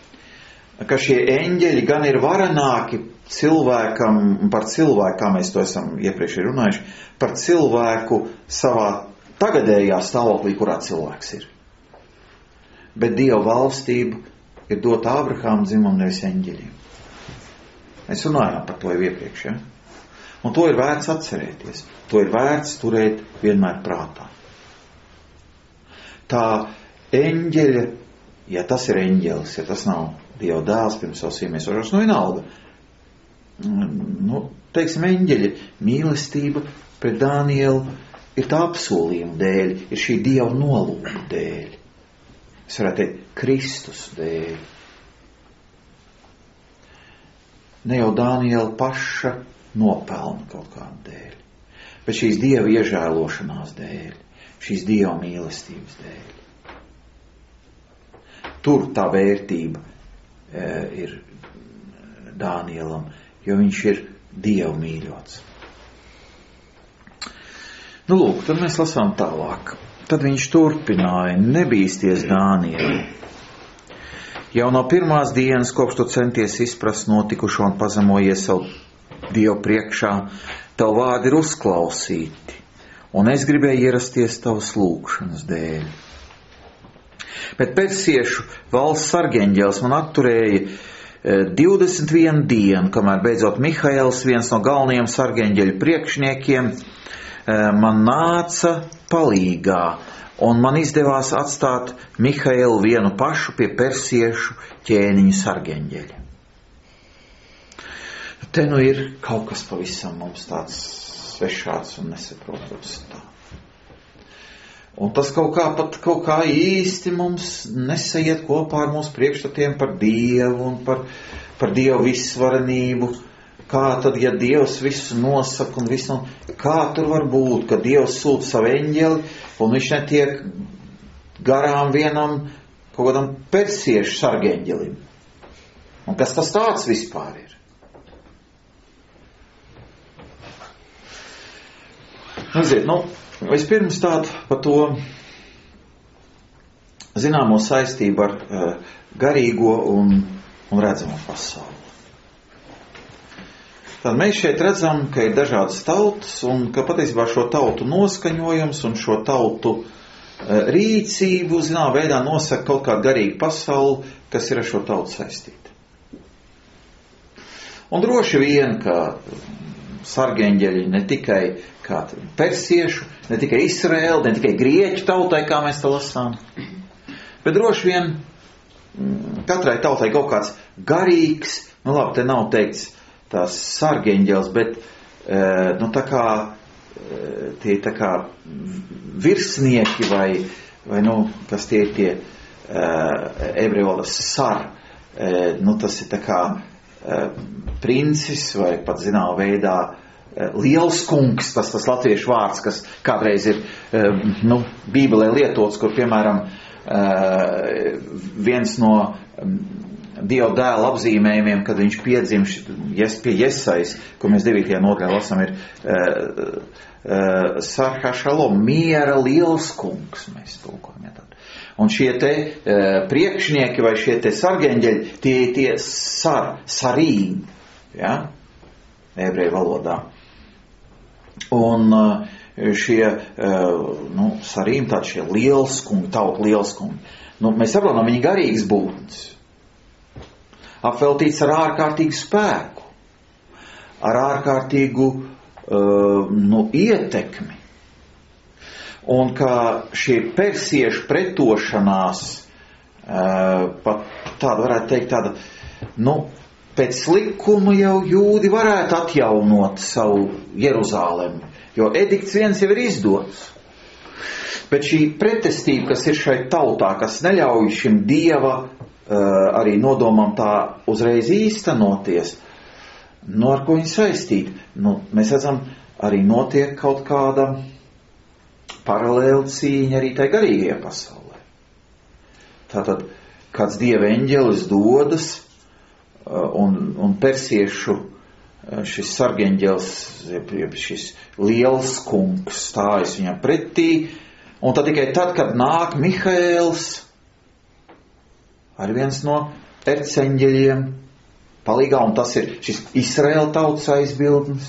ka šie eņģeļi gan ir varenāki cilvēkam, par cilvēku, kā mēs to esam iepriekš runājuši, par cilvēku savā tagadējā stāvoklī, kurā cilvēks ir. Bet Dieva valstība ir dota Ābrahāma dzimumam, nevis eņģeļiem. Mēs runājām par to jau iepriekš, ja? Un to ir vērts atcerēties. To ir vērts turēt vienmēr prātā. Tā eņģeļa, ja tas ir eņģelis, ja tas nav Dieva dēls pirms savas iemiesošanas, vienalga. Teiksim, eņģeļa mīlestība pret Dānielu ir tā apsolījuma dēļ, ir šī Dieva nolūka dēļ. Es varētu teikt, Kristus dēļ. Ne jau Dāniela paša nopelna kaut kādu dēļ, bet šīs Dieva iežēlošanās dēļ, šīs Dieva mīlestības dēļ. Tur tā vērtība ir Dānielam, jo viņš ir Dievu mīļots. Lūk, tad mēs lasām tālāk. Tad viņš turpināja: nebīsties, Dānieli. Jau no pirmās dienas, kopš tu centies izprast notikušo un pazemojies savu Dievu priekšā, tavu vārdi ir uzklausīti, un es gribēju ierasties tavas lūgšanas dēļ. Bet persiešu valsts sargeņģelis man atturēja 21 dienu, kamēr beidzot Mihaēls, viens no galvenajiem sargeņģeļu priekšniekiem, man nāca palīgā, un man izdevās atstāt Mihaēlu vienu pašu pie persiešu ķēniņu sargeņģeļa. Te ir kaut kas pavisam mums tāds svešāds un nesaprotams tā. Un tas kaut kā īsti mums nesaiet kopā ar mūsu priekšstatiem par Dievu un par Dievu visvarenību. Kā tad, ja Dievs visu nosaka un visu, kā tur var būt, ka Dievs sūta savu eņģeli un viņš netiek garām vienam kaut kādam persiešu sargeņģelim? Un kas tas tāds vispār ir? Vispirms tādu par to zināmo saistību ar garīgo un redzamo pasauli. Tad mēs šeit redzam, ka ir dažādas tautas un ka patiesībā šo tautu noskaņojums un šo tautu rīcību zināmā veidā nosaka kaut kāda garīga pasaule, kas ir ar šo tautu saistīta. Un droši vien, ka sargeņģeļi ne tikai kā persiešu, ne tikai Izraēlu, ne tikai grieķu tautai, kā mēs to lasām, bet droši vien katrai tautai kaut kāds garīgs, labi, te nav teikts tās sargeņģelis, bet tā kā tie tā kā virsnieki vai kas tie ir tie ebreju valodas sar, tas ir tā kā princis vai pat zināmā veidā liels kungs, tas latviešu vārds, kas kādreiz ir Bībelē lietots, kur piemēram viens no Dieva dēla apzīmējumiem, kad viņš piedzimš pie Jesais, ko mēs 9. nodaļā lasām, ir Sarhašalom, miera liels kungs, mēs tulkojam. Un šie te priekšnieki vai šie te sargeņģeļi, tie sarīm, ja, ebreju valodā. Un šie sarīm, tādi šie lielskungi, tautu lielskungi, mēs saprotam, viņi garīgs būtnes, apveltīts ar ārkārtīgu spēku, ar ārkārtīgu ietekmi. Un ka šie persiešu pretošanās, pat tāda varētu teikt tāda, pēc likuma jau jūdi varētu atjaunot savu Jeruzālemi, jo edikts viens jau ir izdots. Bet šī pretestība, kas ir šai tautā, kas neļauj šim Dieva arī nodomam tā uzreiz īstenoties, ar ko viņi saistīt? Mēs redzam, arī notiek kaut kāda paralēla cīņa arī tai garīgajā pasaulē. Tātad kāds Dieva eņģelis dodas un persiešu šis sargeņģelis, šis liels kungs stājas viņam pretī, un tad tikai tad, kad nāk Mihaēls, arī viens no erceņģeļiem palīgā, un tas ir šis Izraēla tautas aizbildnis,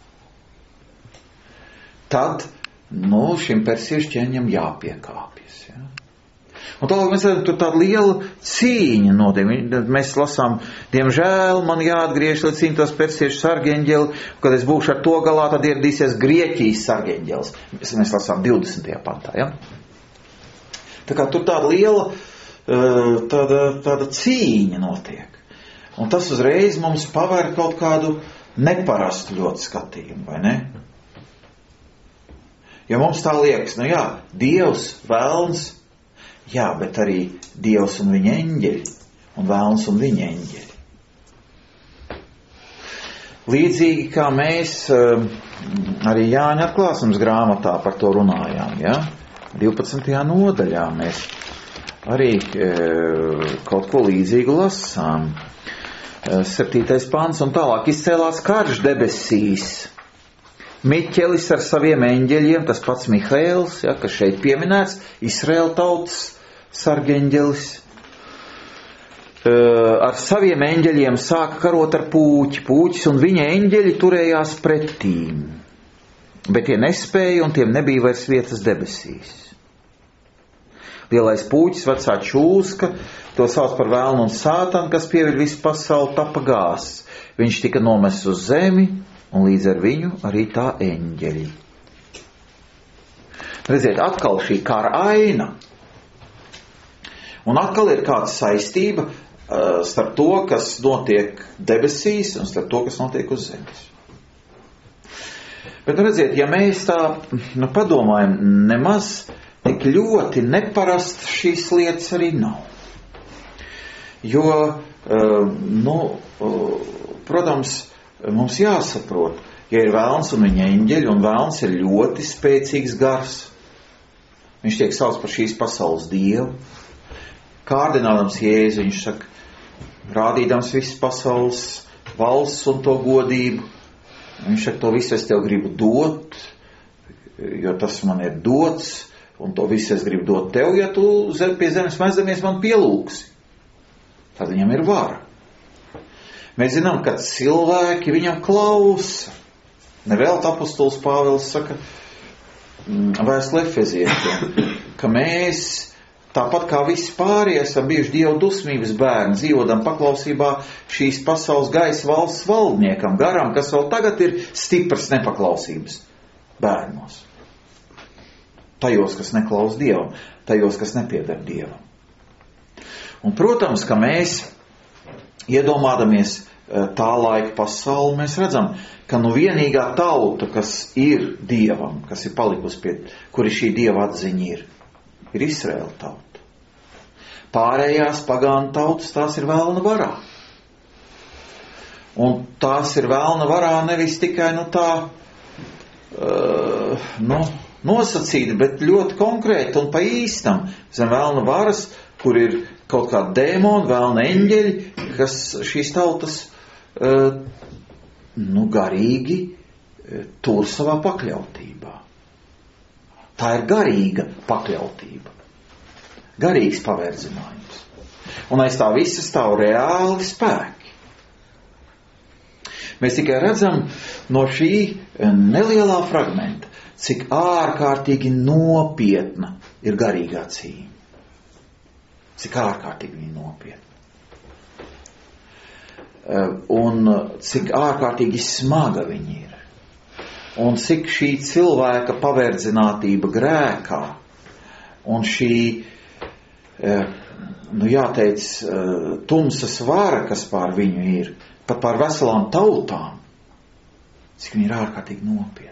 tad, šim persiešu ķēniņam jāpiekāpjas. Ja? Un tālāk mēs redzam, tur tāda liela cīņa notiek. Mēs lasām, diemžēl man jāatgriež, lai cīņ tos persiešu sargeņģeli, kad es būšu ar to galā, tad ieradīsies Grieķijas sargeņģelis. Mēs lasām 20. pantā, ja? Tā kā tur tāda liela, tāda cīņa notiek. Un tas uzreiz mums pavēr kaut kādu neparastu ļoti skatījumu, vai ne? Jo mums tā liekas, Dievs, velns, bet arī Dievs un viņa eņģeļi, un velns un viņa eņģeļi. Līdzīgi kā mēs arī Jāņa atklāsmes grāmatā par to runājām, 12. nodaļā mēs arī kaut ko līdzīgu lasām. 7. pants un tālāk izcēlās karš debesīs. Miķelis ar saviem eņģeļiem, tas pats Mihaēls, kas šeit pieminēts, Izraēla tautas sargeņģelis, ar saviem eņģeļiem sāka karot ar puķis, un viņa eņģeļi turējās pretīm, bet tie nespēja, un tiem nebija vairs vietas debesīs. Lielais puķis, vecā čūska, to sauc par velnu un sātanu, kas pieviļ visu pasauli, tapa gāsts. Viņš tika nomests uz zemi, un līdz ar viņu arī tā eņģeļi. Redziet, atkal šī kara aina. Un atkal ir kāda saistība starp to, kas notiek debesīs, un starp to, kas notiek uz zemes. Bet, redziet, ja mēs tā padomājam, nemaz tik ļoti neparast šīs lietas arī nav. Jo, protams, mums jāsaprot, ja ir velns un viņa eņģeļi, un velns ir ļoti spēcīgs gars. Viņš tiek sauc par šīs pasaules dievu. Kārdinādams Jēzu, viņš saka, rādīdams visas pasaules valsts un to godību, viņš saka, to visu es tev gribu dot, jo tas man ir dots, un to visu es gribu dot tev, ja tu pie zemes mēsdamies man pielūksi. Tad viņam ir vara. Mēs zinām, ka cilvēki viņam klausa. Nevēl apostols Pāvils saka, vēstulē Efeziešiem, ka mēs, tāpat kā visi pārējie, esam bijuši Dieva dusmības bērni, dzīvodam paklausībā šīs pasaules gaisa valsts valdniekam, garam, kas vēl tagad ir stiprs nepaklausības bērnos. Tajos, kas neklaus Dievam, tajos, kas nepieder Dievam. Un, protams, ka mēs, iedomādamies tā laika pasauli, mēs redzam, ka vienīgā tauta, kas ir Dievam, kas ir palikusi pie, kuri šī Dieva atziņa ir Izraēla tauta. Pārējās pagānu tautas, tās ir velna varā. Un tās ir velna varā nevis tikai nosacīti, bet ļoti konkrēti un pa īstam. Zem velna varas, kur ir kaut kādi dēmoni, velna eņģeļi, kas šīs tautas garīgi tur savā pakļautībā. Tā ir garīga pakļautība. Garīgs paverdzinājums. Un aiz tā visa stāv reāli spēki. Mēs tikai redzam no šī nelielā fragmenta, cik ārkārtīgi nopietna ir garīgā cīņa. Cik ārkārtīgi nopietna. Un cik ārkārtīgi smaga viņi ir. Un cik šī cilvēka paverdzinātība grēkā un šī, jāteic, tumsas vara, kas pār viņu ir, pat pār veselām tautām, cik viņi ir ārkārtīgi nopietni.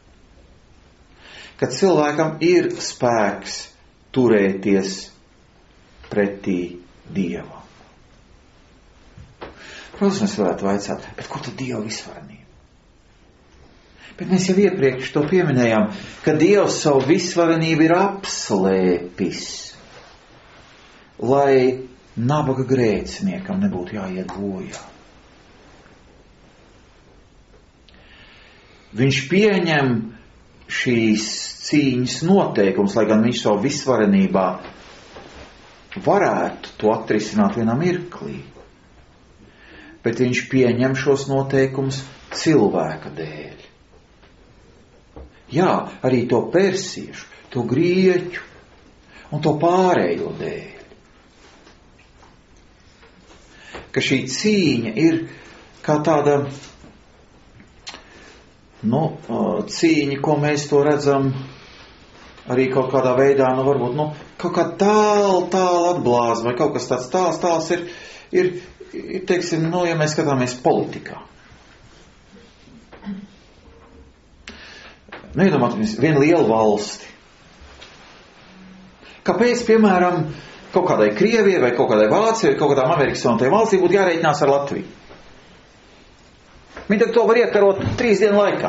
Kad cilvēkam ir spēks turēties pretī Dievam. Protams, mēs varētu vaicāt, bet ko tad Dieva visvarenība? Bet mēs jau iepriekš to pieminējām, ka Dievs savu visvarenību ir apslēpis, lai nabaga grēciniekam nebūtu jāiet bojā. Viņš pieņem šīs cīņas noteikums, lai gan viņš savu visvarenībā varētu to atrisināt vienā mirklī. Bet viņš pieņem šos noteikumus cilvēka dēļ. Jā, arī to persiešu, to grieķu un to pārējo dēļ. Ka šī cīņa ir kā tāda, cīņa, ko mēs to redzam arī kaut kādā veidā, varbūt, kaut kā tālu atblāz, vai kaut kas tāds tāls ir, teiksim, ja mēs skatāmies politikā. Iedomājamies vienu lielu valsti. Kāpēc, piemēram, kaut kādai Krievijai vai kaut kādai Vācijai vai kaut kādām Amerikas Savienotajām valstīm būtu jārēķinās ar Latviju? Viņi to var iekarot 3 dienu laikā.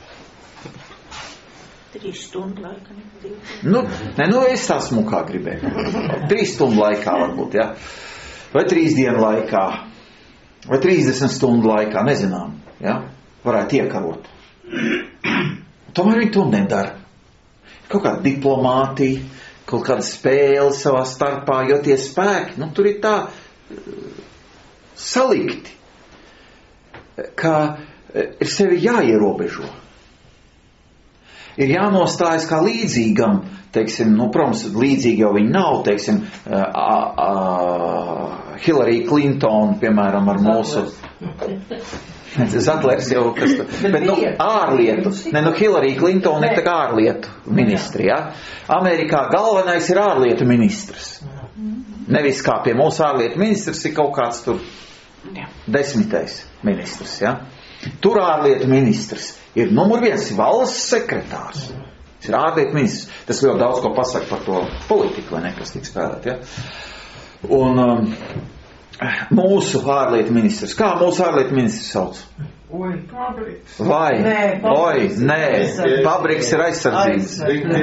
3 stundu laikā. Es tā smukā gribēju. 3 stundu laikā varbūt, ja? Vai 3 dienu laikā. Vai 30 stundu laikā, nezinām, ja? Varētu iekarot. Tomēr viņi to nedara. Kaut kāda diplomātija, kaut kāda spēle savā starpā, jo tie spēki, tur ir tā salikti, ka ir sevi jāierobežo. Ir jānostājas kā līdzīgam, teiksim, protams, līdzīgi jau viņi nav, teiksim, Hillary Clinton, piemēram, ar mūsu... Zatlers jau, bet ārlietu, Hillary Clinton ir tā kā ārlietu ministri, ja? Amerikā galvenais ir ārlietu ministrs. Nevis kā pie mūsu ārlietu ministrs ir kaut kāds tur 10. ministrs, ja? Tur ārlietu ministrs ir numur 1, valsts sekretārs. Tas ir ārlietu ministrs. Tas ļoti daudz ko pasaka par to politiku, vai ne, kas tik spēlēt, ja? Un mūsu ārlietu ministrs. Kā mūsu ārlietu ministrs sauc? Pabriks. Vai? Nē. Pabriks ir aizsardzības.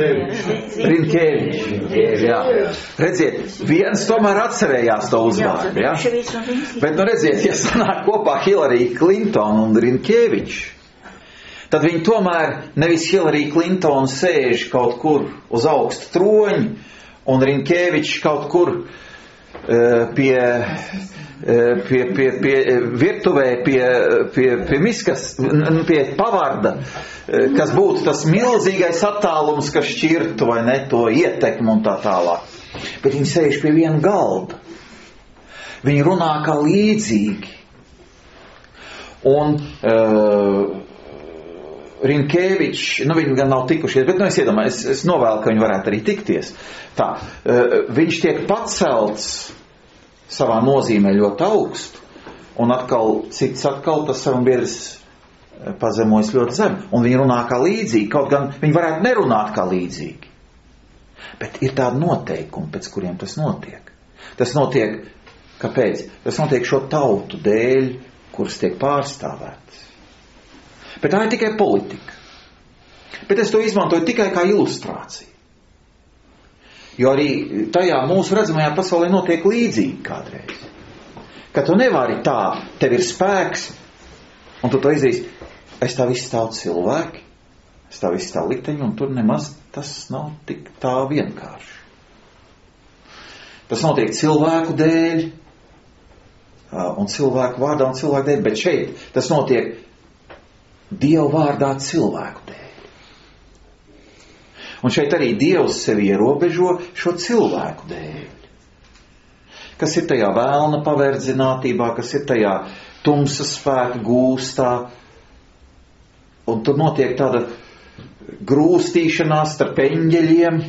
Rinkēvičs. Jā. Redziet, viens tomēr atcerējās to uzvārdu, ja? Bet, redziet, ja sanāk kopā Hillary Clinton un Rinkēvičs, tad viņi tomēr nevis Hillary Clinton sēž kaut kur uz augstu troņu un Rinkēvičs kaut kur pie virtuvē, pie miskas, pie pavarda, kas būtu tas milzīgais attālums, kas šķirtu vai ne to ietekmu un tā tālāk. Bet viņi sēž pie viena galda. Viņi runā kā līdzīgi. Un Rinkēvičs, viņi gan nav tikušies, bet es iedomājos, es novēlu, ka viņi varētu arī tikties. Tā, viņš tiek pacelts savā nozīmē ļoti augstu, un cits tas sarunbiedrs pazemojas ļoti zem, un viņi runā kā līdzīgi, kaut gan viņi varētu nerunāt kā līdzīgi. Bet ir tādi noteikumi, pēc kuriem tas notiek. Tas notiek, kāpēc? Tas notiek šo tautu dēļ, kuras tiek pārstāvētas. Bet tā ir tikai politika. Bet es to izmantoju tikai kā ilustrāciju. Jo arī tajā mūsu redzamajā pasaulē notiek līdzīgi kādreiz. Ka tu nevari tā, tev ir spēks, un tu to izdarīsi. Es tā visu stāvu cilvēki, es tā visu stāvu likteņu, un tur nemaz tas nav tik tā vienkārši. Tas notiek cilvēku dēļ, un cilvēku vārdā un cilvēku dēļ, bet šeit tas notiek Dievu vārdā cilvēku dēļ. Un šeit arī Dievs sevi ierobežo šo cilvēku dēļ. Kas ir tajā vēlna paverdzinātībā, kas ir tajā tumsas spēka gūstā. Un tur notiek tāda grūstīšanās starp eņģeļiem.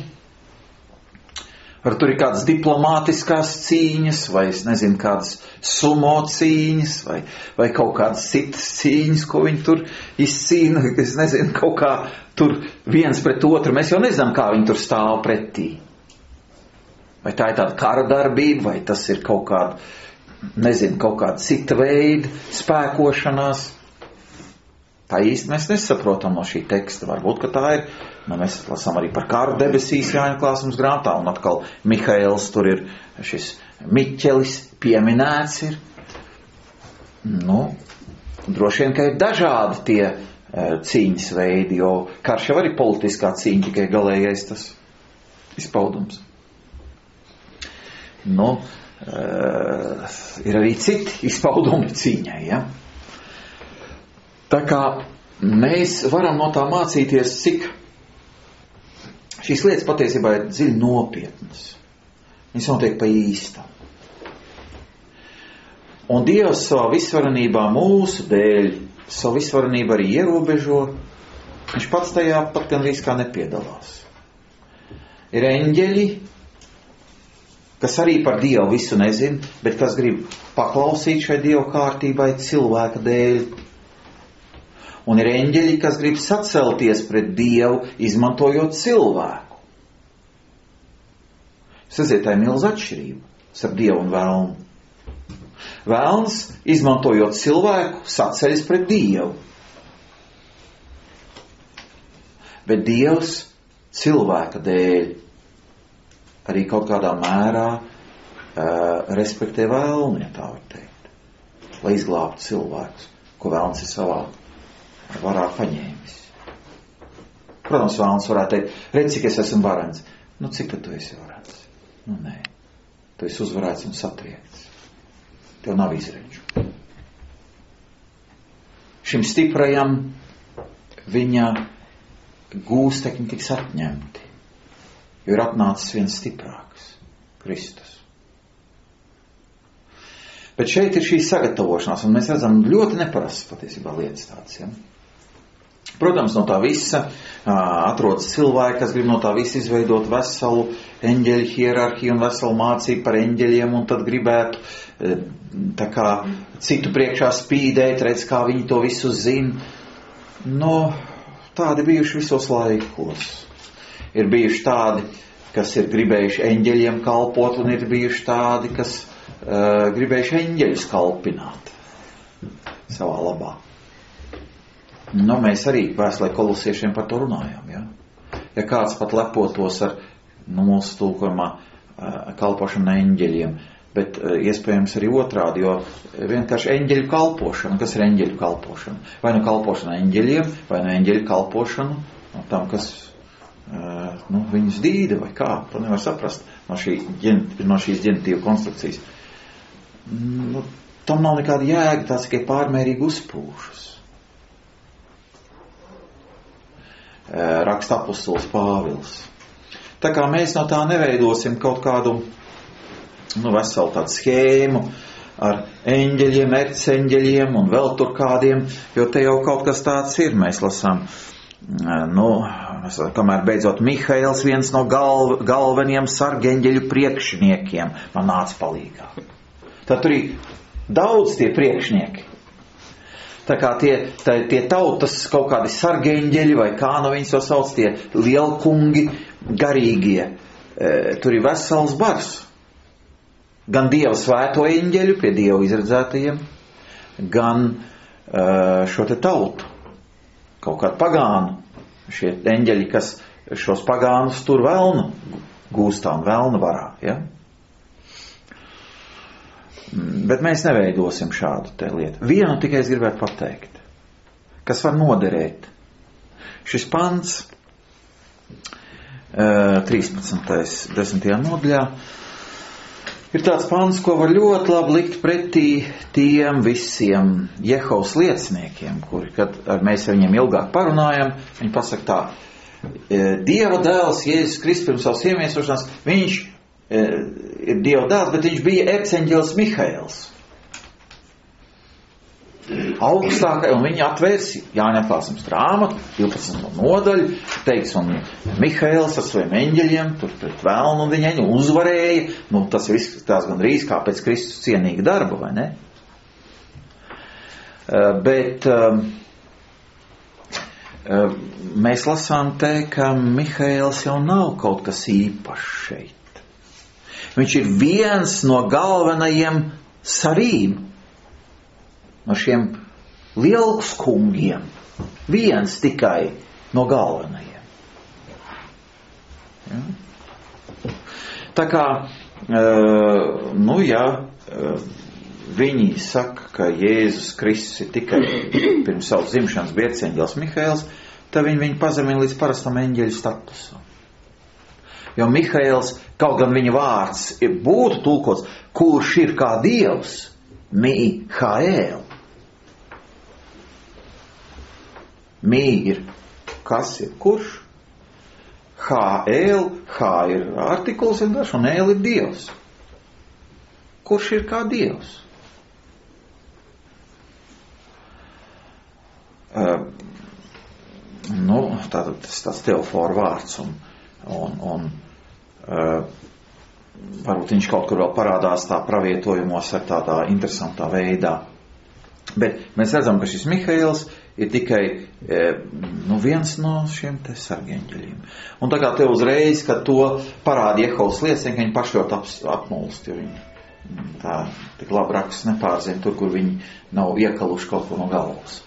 Ar tur ir kādas diplomātiskās cīņas, vai es nezinu, kādas sumo cīņas, vai kaut kādas citas cīņas, ko viņi tur izcīna. Es nezinu, kaut kā tur viens pret otru. Mēs jau nezinām, kā viņi tur stāv pretī. Vai tā ir tāda kara darbība, vai tas ir kaut kāda, nezinu, kaut kāda cita veida spēkošanās. Tā īsti mēs nesaprotam no šī teksta. Varbūt, ka tā ir. Mēs lasām arī par kāru debesīs Jāņa klāsums grāmatā, un atkal Mihails tur ir šis Miķelis pieminēts ir. Droši vien, ka ir dažādi tie cīņas veidi, jo karš jau arī politiskā cīņa, tikai galējais tas izpaudums. ir arī citi izpaudumi cīņai, ja? Tā kā mēs varam no tā mācīties, cik šīs lietas patiesībā ir dziļi nopietnas. Viņas notiek pa īstam. Un Dievs savā visvarenībā mūsu dēļ, savu visvarenību arī ierobežo, viņš pats tajā pat gandrīz kā nepiedalās. Ir eņģeļi, kas arī par Dievu visu nezin, bet kas grib paklausīt šai Dievu kārtībai cilvēka dēļ. Un ir eņģeļi, kas grib sacelties pret Dievu, izmantojot cilvēku. Saziet, tā ir milz atšķirība starp Dievu un velnu. Velns, izmantojot cilvēku, saceļas pret Dievu. Bet Dievs cilvēka dēļ arī kaut kādā mērā respektē velnu, ja tā var teikt, lai izglābtu cilvēkus, ko velns ir savā varā paņēmis. Protams, velns varētu teikt, redz, cik es esmu varens. Nu, cik tad tu esi varens? Nu, nē. Tu esi uzvarēts un satriekts. Tev nav izredžu. Šim stiprajam viņa gūstekņi tiks atņemti, jo ir atnācis viens stiprāks, Kristus. Bet šeit ir šī sagatavošanās, un mēs redzam ļoti neparasts patiesībā lietas tādas, ja? Protams, no tā visa atrodas cilvēki, kas grib no tā visa izveidot veselu eņģeļu hierarhiju un veselu mācību par eņģeļiem, un tad gribētu tā kā citu priekšā spīdēt, redz, kā viņi to visu zina. Tādi bijuši visos laikos. Ir bijuši tādi, kas ir gribējuši eņģeļiem kalpot, un ir bijuši tādi, kas gribējuši eņģeļus kalpināt savā labā. Mēs arī vēstulē kolosiešiem par to runājām, ja? Ja kāds pat lepotos ar mūsu tulkojumā kalpošanu eņģeļiem, bet iespējams arī otrādi, jo vienkārši eņģeļu kalpošana, kas ir eņģeļu kalpošana? Vai nu kalpošana eņģeļiem, vai nu eņģeļu kalpošanu tam, kas viņus dīda, vai kā, to nevar saprast no šīs ģenitīva konstrukcijas. Tam nav nekāda jēga, tās tikai pārmērīgi uzpūšas. Raksta apustulis Pāvils. Tā kā mēs no tā neveidosim kaut kādu veselu tādu schēmu ar eņģeļiem, erceņģeļiem un vēl tur kādiem, jo te jau kaut kas tāds ir. Mēs lasām, kamēr beidzot Mihails, viens no galveniem sargeņģeļu priekšniekiem, man nāca palīgā. Tad tur ir daudz tie priekšnieki. Tā kā tie tautas kaut kādi sargeņģeļi, vai kā no viņus to sauc, tie lielkungi, garīgie. Tur ir vesels bars. Gan Dieva svēto eņģeļu pie Dieva izredzētajiem, gan šo te tautu. Kaut kādu pagānu. Šie eņģeļi, kas šos pagānus tur velnu gūstā un velnu varā. Ja? Bet mēs neveidosim šādu te lietu. Vienu tikai es gribētu pateikt, kas var noderēt. Šis pants 13. 10. nodaļā ir tāds pants, ko var ļoti labi likt pretī tiem visiem Jehovas lieciniekiem, kuri, kad mēs ar viņiem ilgāk parunājam, viņi pasaka tā, Dieva dēls Jēzus Kristus pirms savas iemiesošanās, viņš ir Dieva dēls, bet viņš bija erceņģelis Mihails. Augstākai, un viņi atvērs Jāņa atklāsmes grāmatu, 12. nodaļu, teiks, un Mihails ar saviem eņģeļiem, tur pret velnu un viņa uzvarēja, tas viss tās gandrīz kā pēc Kristus cienīga darba, vai ne? Bet mēs lasām te, ka Mihails jau nav kaut kas īpašs šeit. Viņš ir viens no galvenajiem sarīm, no šiem lielskungiem. Viens tikai no galvenajiem. Ja? Tā kā, viņi saka, ka Jēzus Kristus ir tikai pirms savas dzimšanas bija erceņģelis Mihails, tad viņi pazemina līdz parastam eņģeļu statusam. Jo Mihaēls, kaut gan viņa vārds būtu tulkots, kurš ir kā Dievs, Mihaēl. Mi ir, kas ir, kurš? H-L, H ir artikuls vienkārši, un L ir Dievs. Kurš ir kā Dievs? Tātad tas teofora vārds, un varbūt viņš kaut kur vēl parādās tā pravietojumos ar tādā interesantā veidā. Bet mēs redzam, ka šis Mihaēls ir tikai viens no šiem te sargeņģeļiem. Un tā kā te uzreiz, kad to parāda Jehovas liecinieki, viņi paši ļoti apmulst, jo viņi tā tik labi rakstus nepārzina tur, kur viņi nav iekaluši kaut ko no galvas.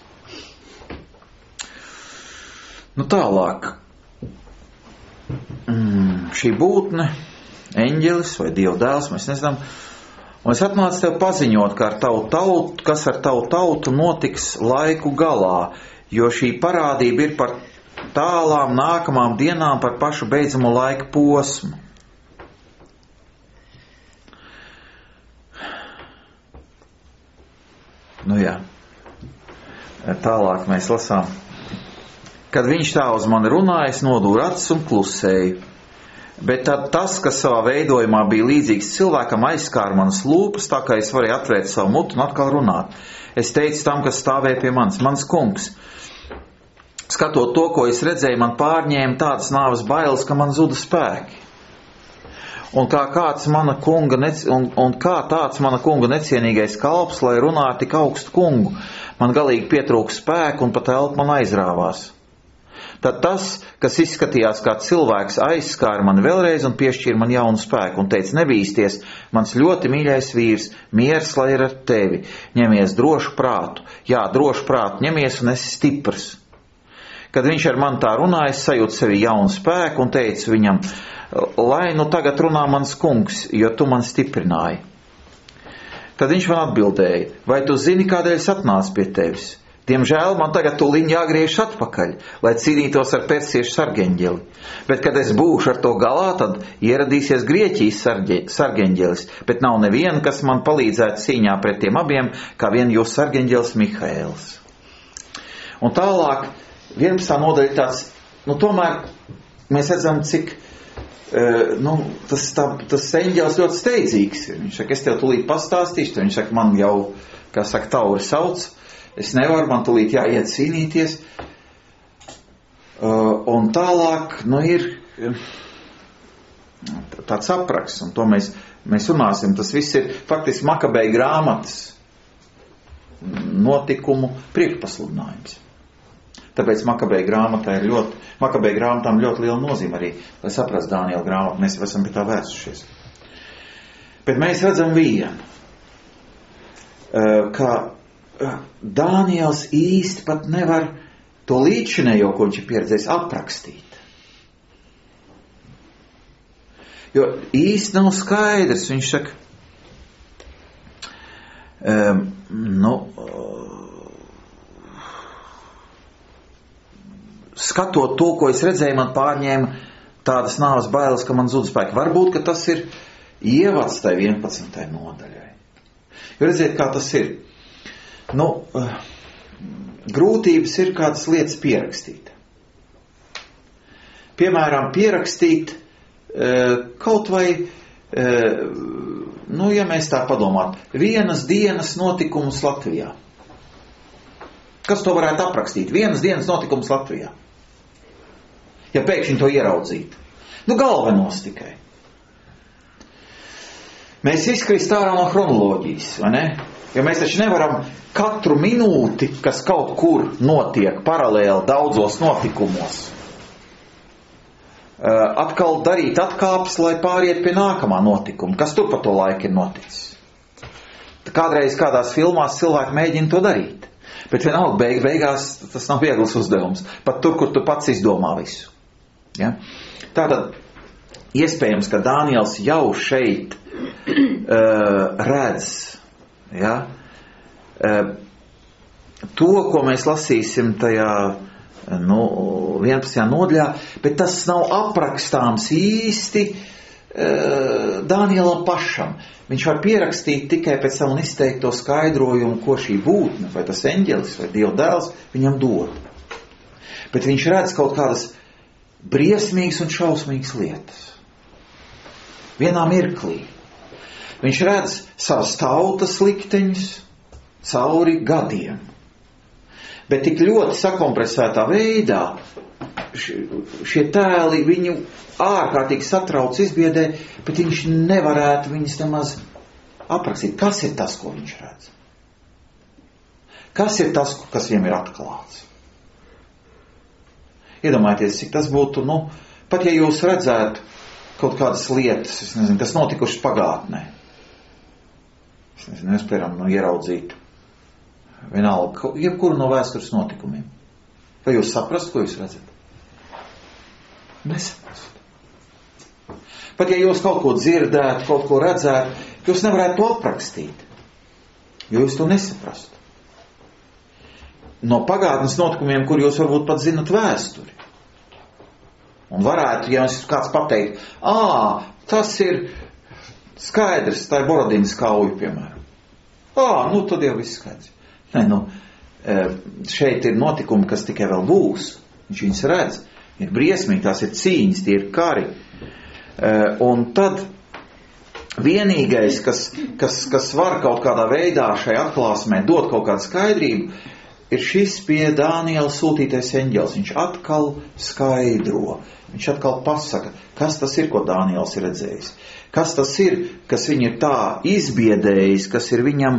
Tālāk. Šī būtne, eņģelis vai Dieva dēls, mēs nezinām. Un es atnācu tev paziņot, ka kas ar tavu tautu notiks laiku galā, jo šī parādība ir par tālām nākamām dienām, par pašu beidzamo laika posmu. Tālāk mēs lasām. Kad viņš tā uz mani runāja, es nodūru acis un klusēju. Bet tad tas, kas savā veidojumā bija līdzīgs cilvēkam, aizskāra manas lūpas, tā kā es varēju atvērt savu mutu un atkal runāt. Es teicu tam, kas stāvēja pie manis, mans kungs. Skatot to, ko es redzēju, man pārņēma tādas nāves bailes, ka man zuda spēki. Un kā tāds mana kunga necienīgais kalps, lai runātu tik augstu kungu, man galīgi pietrūka spēku un pat elpa man aizrāvās. Tad tas, kas izskatījās kā cilvēks, aizskāra mani vēlreiz un piešķīra man jaunu spēku un teica, nebīsties, mans ļoti mīļais vīrs, miers lai ir ar tevi, ņemies drošu prātu, drošu prātu ņemies un esi stiprs. Kad viņš ar mani tā runāja, es sajūtu sevi jaunu spēku un teicu viņam, lai tagad runā mans kungs, jo tu man stiprināji. Tad viņš man atbildēja, vai tu zini, kādēļ es atnācu pie tevis? Diemžēl man tagad tūlīt jāgriež atpakaļ, lai cīnītos ar persiešu sargeņģeli. Bet, kad es būšu ar to galā, tad ieradīsies Grieķijas sargeņģelis, bet nav neviena, kas man palīdzētu cīņā pret tiem abiem, kā vien jūs sargeņģelis Mihaēls. Un tālāk, 11. nodaļa tāds, tomēr mēs redzam, cik tas eņģelis ļoti steidzīgs ir. Viņš saka, es tev tūlīt pastāstīšu, viņš saka, man jau, kā saka, tauri sauc, es nevaru, man tūlīt jāiet cīnīties. Un tālāk, ir tāds apraksts, un to mēs runāsim. Tas viss ir faktiski Makabeju grāmatas notikumu priekšpasludinājums. Tāpēc Makabeju grāmatām ļoti liela nozīme arī, lai saprastu Dāniela grāmatu. Mēs jau esam pie tā vērsušies. Bet mēs redzam vienu, ka Dāniels īsti pat nevar to līdzinējo, ko viņš ir pieredzējis, aprakstīt. Jo īsti nav skaidrs, viņš saka, skatot to, ko es redzēju, man pārņēma tādas nāves bailes, ka man zuda spēki. Varbūt, ka tas ir ievads tai 11. nodaļai. Jo redziet, kā tas ir. Grūtības ir kādas lietas pierakstīt. Piemēram, pierakstīt kaut vai, ja mēs tā padomātu, vienas dienas notikumus Latvijā. Kas to varētu aprakstīt? Vienas dienas notikumus Latvijā. Ja pēkšņi to ieraudzītu. Galvenos tikai. Mēs izkrist ārā no chronoloģijas, vai ne? Jo mēs taču nevaram katru minūti, kas kaut kur notiek paralēli daudzos notikumos, atkal darīt atkāpes, lai pāriet pie nākamā notikuma, kas tur pa to laiku ir noticis. Kādreiz kādās filmās cilvēki mēģina to darīt, bet vienalga beigās tas nav viegls uzdevums, pat tur, kur tu pats izdomā visu. Ja? Tātad, iespējams, ka Dāniels jau šeit redz, to, ko mēs lasīsim tajā 11. nodaļā, bet tas nav aprakstāms īsti Dānielam pašam. Viņš var pierakstīt tikai pēc tam un izteikt to skaidrojumu, ko šī būtne, vai tas eņģelis, vai Dieva dēls viņam dod. Bet viņš redz kaut kādas briesmīgas un šausmīgas lietas. Vienā mirklī. Viņš redz savas tautas likteņus cauri gadiem. Bet tik ļoti sakompresētā veidā šie tēli viņu ārkārtīgi satrauc, izbiedē, bet viņš nevarētu viņus nemaz aprakstīt. Kas ir tas, ko viņš redz? Kas ir tas, kas viņam ir atklāts? Iedomājieties, cik tas būtu, pat ja jūs redzētu kaut kādas lietas, es nezinu, kas notikušas pagātnē. Es nezinu, es piemēram ieraudzītu vienalga, jebkuru no vēstures notikumiem. Vai jūs saprast, ko jūs redzat? Nesaprast. Pat ja jūs kaut ko dzirdētu, kaut ko redzētu, jūs nevarētu to aprakstīt, jo jūs to nesaprastu. No pagātnes notikumiem, kur jūs varbūt pat zinat vēsturi. Un varētu, ja jums kāds pateikt, tas ir skaidrs, tā ir Borodinas kauja, piemēram. Tad jau viss skaidrs. Šeit ir notikumi, kas tikai vēl būs. Viņš viņus redz. Ir briesmīgi, tās ir cīņas, tie ir kari. Un tad vienīgais, kas var kaut kādā veidā šai atklāsmē dot kaut kādu skaidrību, ir šis pie Dāniela sūtītais eņģelis. Viņš atkal skaidro. Viņš atkal pasaka, kas tas ir, ko Dāniels ir redzējis. Kas tas ir, kas viņu ir tā izbiedējis, kas ir viņam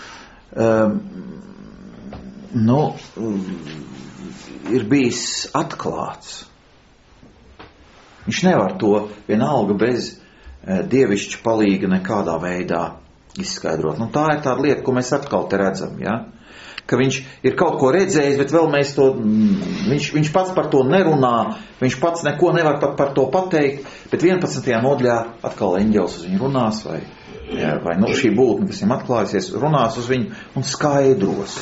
ir bijis atklāts. Viņš nevar to vienalga bez dievišķa palīga nekādā veidā izskaidrot. Tā ir tāda lieta, ko mēs atkal te redzam, ja? Ka viņš ir kaut ko redzējis, bet vēl mēs to, viņš pats par to nerunā, viņš pats neko nevar pat par to pateikt, bet 11. nodaļā atkal eņģelis uz viņu runās, vai šī būtne, kas viņam atklājusies, runās uz viņu un skaidros.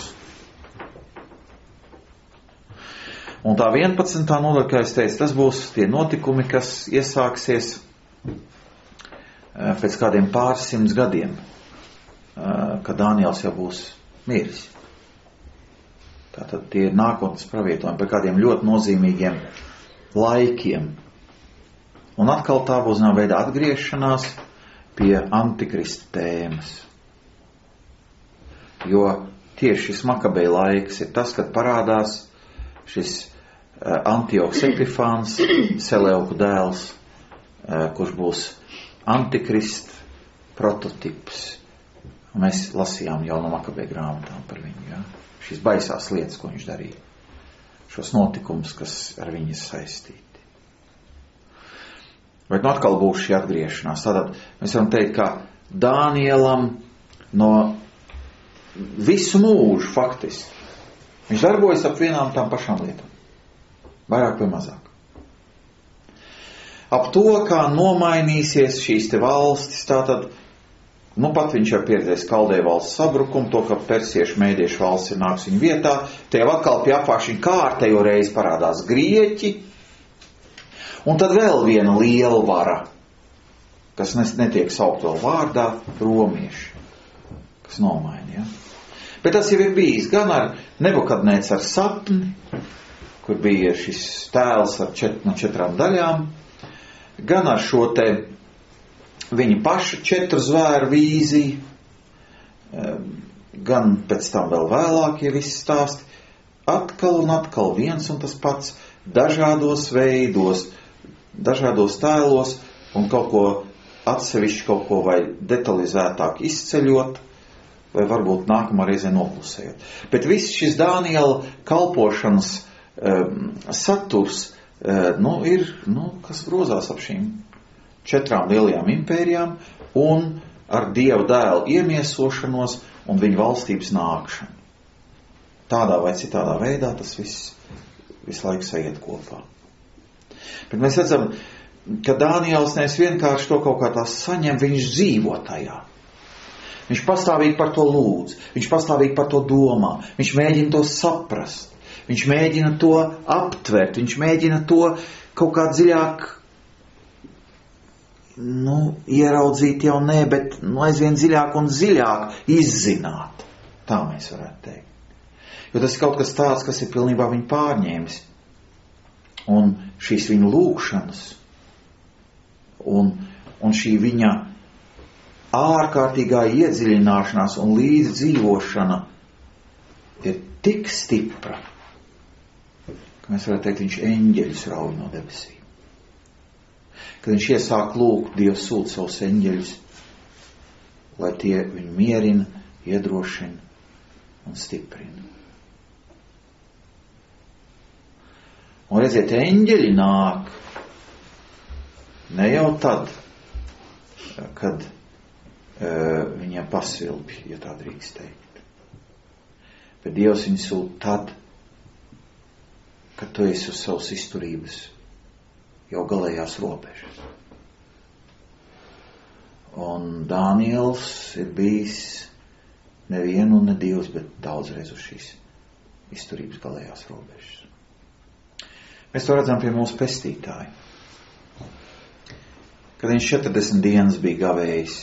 Un tā 11. nodaļa, kā es teicu, tas būs tie notikumi, kas iesāksies pēc kādiem pāris simts gadiem, kad Dāniels jau būs miris. Tātad tie ir nākotnes pravietojumi par kādiem ļoti nozīmīgiem laikiem. Un atkal tā būs nav veidā atgriešanās pie antikrista tēmas. Jo tieši šis Makabeja laiks ir tas, kad parādās šis Antioks Epifāns, Seleuku dēls, kurš būs antikrist prototips. Un mēs lasījām jau no Makabeja grāmatām par viņu, ja? Šīs baisās lietas, ko viņš darīja. Šos notikumus, kas ar viņu ir saistīti. Bet atkal būs šī atgriešanās. Tātad mēs varam teikt, ka Dānielam no visu mūžu faktiski viņš darbojas ap vienām tām pašām lietām. Vairāk vai mazāk. Ap to, kā nomainīsies šīs te valstis, tātad pat viņš jau pieredzējis Kaldeju valsts sabrukumu, to, ka persiešu mēdiešu valsts ir nāks viņa vietā, te jau atkal pie apākšņa kārtējo reizi parādās grieķi, un tad vēl viena liela vara, kas netiek saukt vēl vārdā, romieši, kas nomaina, ja? Bet tas jau ir bijis gan ar Nebukadnēcara sapni, kur bija šis tēls ar 4 daļām, gan ar šo te viņa paša 4 zvēru vīziju, gan pēc tam vēl vēlākie visi stāsti, atkal un atkal viens un tas pats, dažādos veidos, dažādos tēlos, un kaut ko atsevišķi, kaut ko vai detalizētāk izceļot, vai varbūt nākamā reizē noklusējot. Bet viss šis Dāniela kalpošanas saturs, ir, kas grozās ap šīm 4 lielajām impērijām un ar Dieva dēlu iemiesošanos un viņa valstības nākšanu. Tādā vai citādā veidā tas visu laiku sajiet kopā. Bet mēs redzam, ka Dāniels nevis vienkārši to kaut kā tā saņem, viņš dzīvo tajā. Viņš pastāvīgi par to lūdz, viņš pastāvīgi par to domā, viņš mēģina to saprast, Viņš mēģina to aptvert, viņš mēģina to kaut kā dziļāk, ieraudzīt jau nē, bet aizvien dziļāk un dziļāk izzināt. Tā mēs varētu teikt. Jo tas ir kaut kas tāds, kas ir pilnībā viņu pārņēmis. Un šīs viņa lūkšanas un šī viņa ārkārtīgā iedziļināšanās un līdzdzīvošana ir tik stipra, ka mēs varētu teikt, viņš eņģeļus rauj no debesīm. Kad viņš iesāk lūgt, Dievs sūta savus eņģeļus, lai tie viņu mierina, iedrošina un stiprina. Un redziet, eņģeļi nāk ne jau tad, kad viņiem pasilpi, ja tā drīkst teikt. Bet Dievs viņu sūta tad, kad tu esi uz savas izturības jau galējās robežas. Un Dāniels ir bijis nevienu un ne divas, bet daudzreiz uz šīs izturības galējās robežas. Mēs to redzam pie mūsu pestītāja. Kad viņš 40 dienas bija gavējis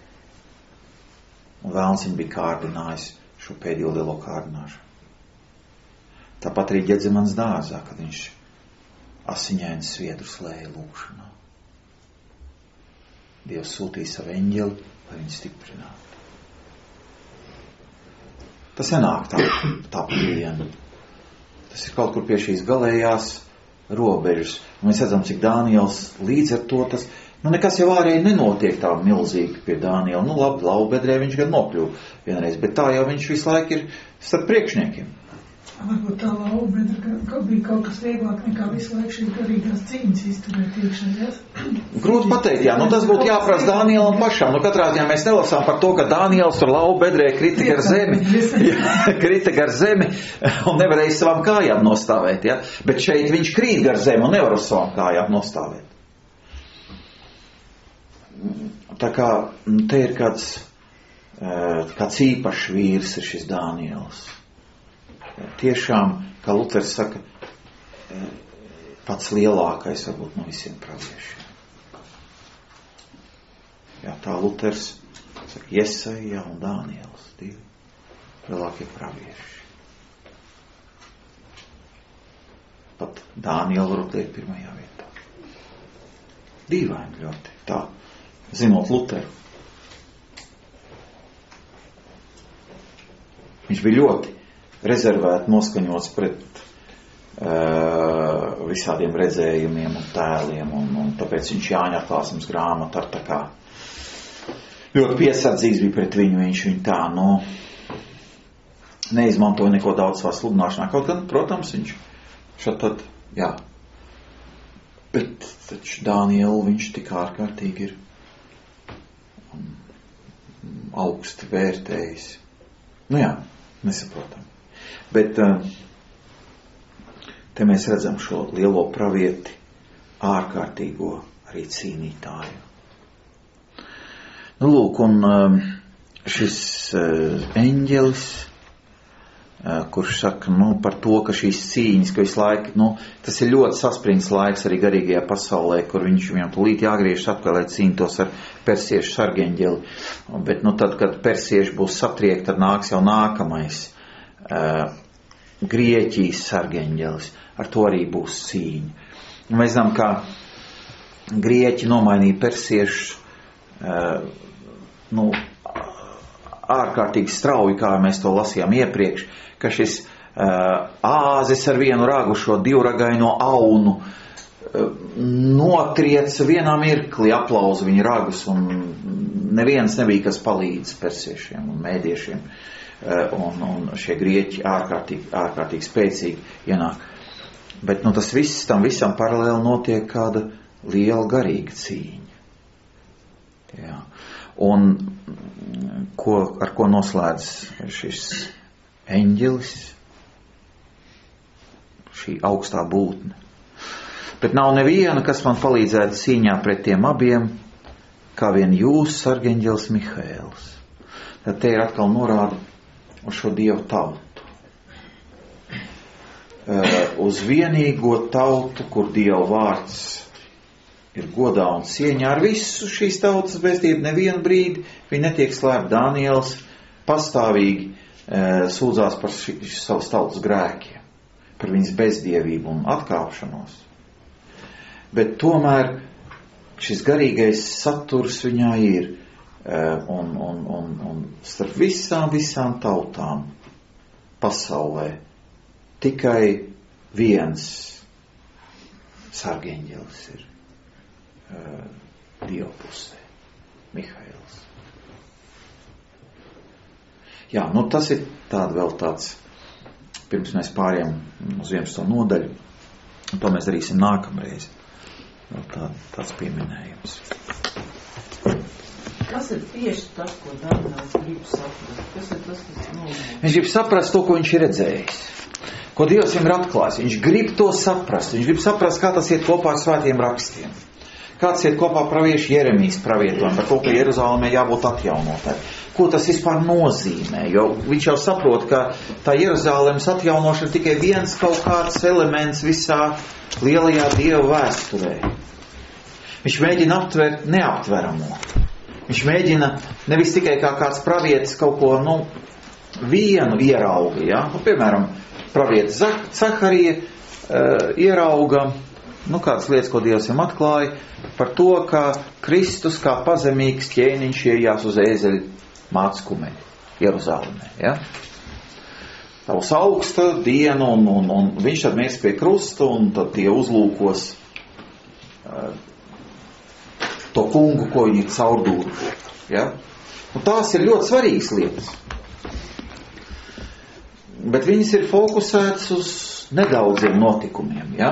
un vēlns viņu bija kārdinājis šo pēdējo lielo kārdināšanu. Tāpat arī Ģedzemanas dārzā, kad viņš asiņaini sviedrus lēja lūkšanā. Dievs sūtīja savu eņģeli, lai viņu stiprinātu. Tas nenāk tā piliena. Tas ir kaut kur pie šīs galējās robežas. Un mēs redzam, cik Dāniels līdz ar to tas, nekas jau ārēji nenotiek tā milzīgi pie Dāniela. Labi, laubedrē viņš gan nokļuva vienreiz, bet tā jau viņš visu laiku ir starp priekšniekiem. Varbūt tā laubedra bija kaut kas vieglāk nekā visu laiku šī garīgās cīņas izturēt iekšā, ja? Grūti pateikt, jā, tas būtu jāprasa Dānielam pašam. Katrā ziņā mēs nelasām par to, ka Dāniels tur laubedrē krita gar zemi. Krita gar zemi un nevarēja savām kājām nostāvēt, ja? Bet šeit viņš krīt gar zemi un nevar uz savām kājām nostāvēt. Tā kā te ir kāds īpašs vīrs ir šis Dāniels. Tiešām, kā Luters saka, pats lielākais varbūt no visiem praviešiem. Jā, tā Luters saka, Jesaja un Dāniels, divi lielākie pravieši. Pat Dānielu varbūt liek pirmajā vietā. Dīvaini ļoti, tā, zinot Luteru. Viņš bija ļoti rezervēti noskaņots pret visādiem redzējumiem un tēliem, un tāpēc viņš Jāņa atklāsmes grāmatu ar tā kā ļoti piesardzīgs bija pret viņu, viņš viņu tā, neizmantoja neko daudz savā sludināšanā, kaut gan, protams, viņš šatad, jā, bet taču Dānielu viņš tik ārkārtīgi ir augsti vērtējis. Jā, nesaprotam. Bet te mēs redzam šo lielo pravieti, ārkārtīgo arī cīnītāju. Lūk, un šis eņģelis, kurš saka, par to, ka šīs cīņas, ka visu laiku, tas ir ļoti saspringts laiks arī garīgajā pasaulē, kur viņam tūlīt jāgriežas atpakaļ, lai cīnītos ar persiešu sargeņģeli. Bet, tad, kad persieši būs satriekti, tad nāks jau nākamais Grieķijas sargeņģelis. Ar to arī būs cīņa. Un mēs zinām, ka Grieķi nomainīja persiešus, ārkārtīgi strauji, kā mēs to lasījām iepriekš, ka šis āzis ar vienu ragu, šo divragaino aunu, notrieca vienā mirklī, aplauza viņa ragus, un neviens nebija, kas palīdz persiešiem un mēdiešiem. Un šie grieķi ārkārtīgi spēcīgi ienāk. Bet tas viss, tam visam paralēli notiek kāda liela garīga cīņa. Jā. Un ar ko noslēdz šis eņģelis, šī augstā būtne. Bet nav neviena, kas man palīdzētu cīņā pret tiem abiem, kā vien jūs, sargeņģelis Mihēls. Tad te ir atkal norāda uz šo Dievu tautu. uz vienīgo tautu, kur Dieva vārds ir godā un cieņā. Ar visu šīs tautas bezdievību nevienu brīdi viņi netiek slēpti. Daniels pastāvīgi sūdzās par savas tautas grēkiem, par viņas bezdievību un atkāpšanos. Bet tomēr šis garīgais saturs viņā ir, un starp visām tautām pasaulē tikai viens sargeņģelis ir Dieva pusē, Mihails. Jā, tas ir tāds, pirms mēs pārējām uz 11. nodaļu, un to mēs darīsim nākamreiz. Vēl tāds pieminējums. Kas ir tieši tas, ko Daniels grib saprast? Kas ir tas, kas nozīmē? Viņš grib saprast to, ko viņš ir redzējis. Ko Dievs viņam ir atklājis. Viņš grib to saprast. Viņš grib saprast, kā tas iet kopā ar svētiem rakstiem. Kā tas iet kopā praviešu Jeremijas pravietojumu par to, ka Jeruzalemē jābūt atjaunotai. Ko tas vispār nozīmē? Jo viņš jau saprot, ka tā Jeruzalemes atjaunošana tikai viens kaut kāds elements visā lielajā Dieva vēsturē. Viņš mēģina aptvert neaptveramo. Viņš mēģina nevis tikai kā kāds pravietis kaut ko, vienu ierauga, ja? Piemēram, pravietis Zaharija ierauga, kādas lietas, ko Dievs viņam atklāja, par to, ka Kristus kā pazemīgs ķēniņš iejās uz ēzeļa māckumeņa Jeruzalemē, ja? Tā būs augsta diena, un viņš tad mirs pie krusta, un tad tie uzlūkos to kungu, ko viņi ir caurdūri. Ja? Un tās ir ļoti svarīgas lietas. Bet viņas ir fokusētas uz nedaudziem notikumiem. Ja?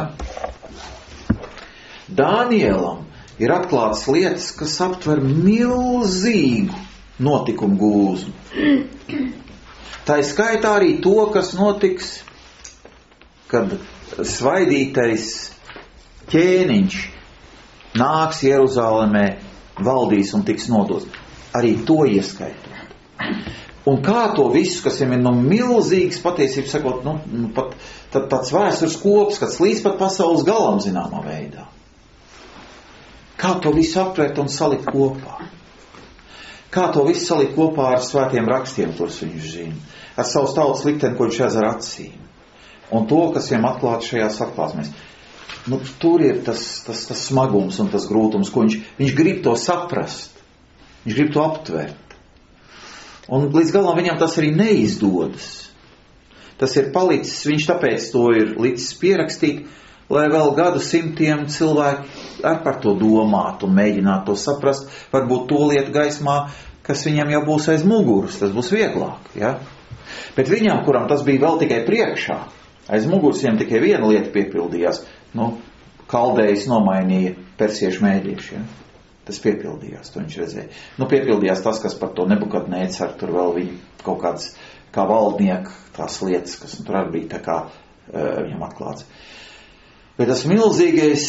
Dānielam ir atklātas lietas, kas aptver milzīgu notikumu gūzmu. Tā ir skaitā arī to, kas notiks, kad svaidītais ķēniņš nāks Jeruzalemē, valdīs un tiks nodots. Arī to ieskaitot. Un kā to visu, kas viņam ir milzīgs, patiesībā sakot, pat tāds vēstures kops, kas līdz pat pasaules galam zināmā veidā. Kā to visu aptvert un salikt kopā? Kā to visu salikt kopā ar svētiem rakstiem, kurus viņš zina? Ar savus tautas likteni, ko viņš redz ar acīm. Un to, kas viņam atklāts šajās atklāsmēs. Tur ir tas smagums un tas grūtums, ko viņš grib to saprast. Viņš grib to aptvert. Un līdz galam viņam tas arī neizdodas. Tas ir palicis, viņš tāpēc to ir licis pierakstīt, lai vēl gadu simtiem cilvēki ar par to domātu un mēģinātu to saprast, varbūt to lietu gaismā, kas viņam jau būs aiz muguras, tas būs vieglāk, ja? Bet viņam, kuram tas bija vēl tikai priekšā, aiz muguras viņam tikai viena lieta piepildījās, kaldējs nomainīja persiešu mēdieši, ja? Tas piepildījās, to viņš redzēja. Piepildījās tas, kas par to Nebukadnēcaru, tur vēl viņi kaut kāds, kā valdnieki, tās lietas, kas tur arī bija tā kā viņam atklāts. Bet tas milzīgais,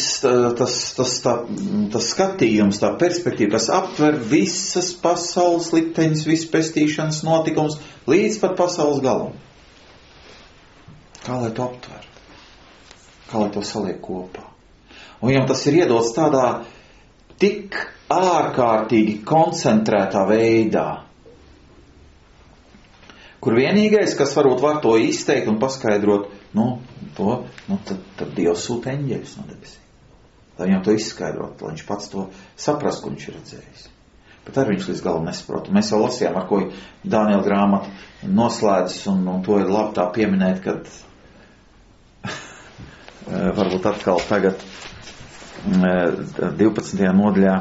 tas skatījums, tā perspektīva, tas aptver visas pasaules likteņas, visas pestīšanas notikums, līdz pat pasaules galam. Kā lai to aptver? Kā lai to saliek kopā? Un viņam tas ir iedots tādā tik ārkārtīgi koncentrētā veidā, kur vienīgais, kas varbūt var to izteikt un paskaidrot, tad Dievs sūta eņģeļus no debesīm. Lai viņam to izskaidrot, lai viņš pats to saprast, ko viņš ir redzējis. Bet arī viņš līdz galam nesaprot. Mēs jau lasījām, ar ko Dāniela grāmata noslēdzas, un to ir labi tā pieminēt, kad varbūt atkal tagad 12. nodaļā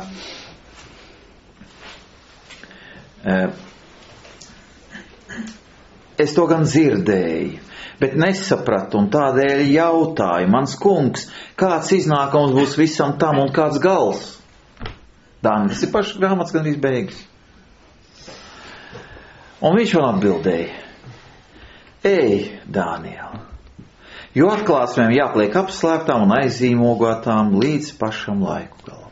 es to gan dzirdēju, bet nesapratu, un tādēļ jautāju, mans kungs, kāds iznākums būs visam tam un kāds gals? Dānis, tas ir pašas grāmatas gan beigas. Un viņš man atbildēja, ej, Dāniela, jo atklāsmēm jāpliek apslēptām un aizīmogotām līdz pašam laiku galam.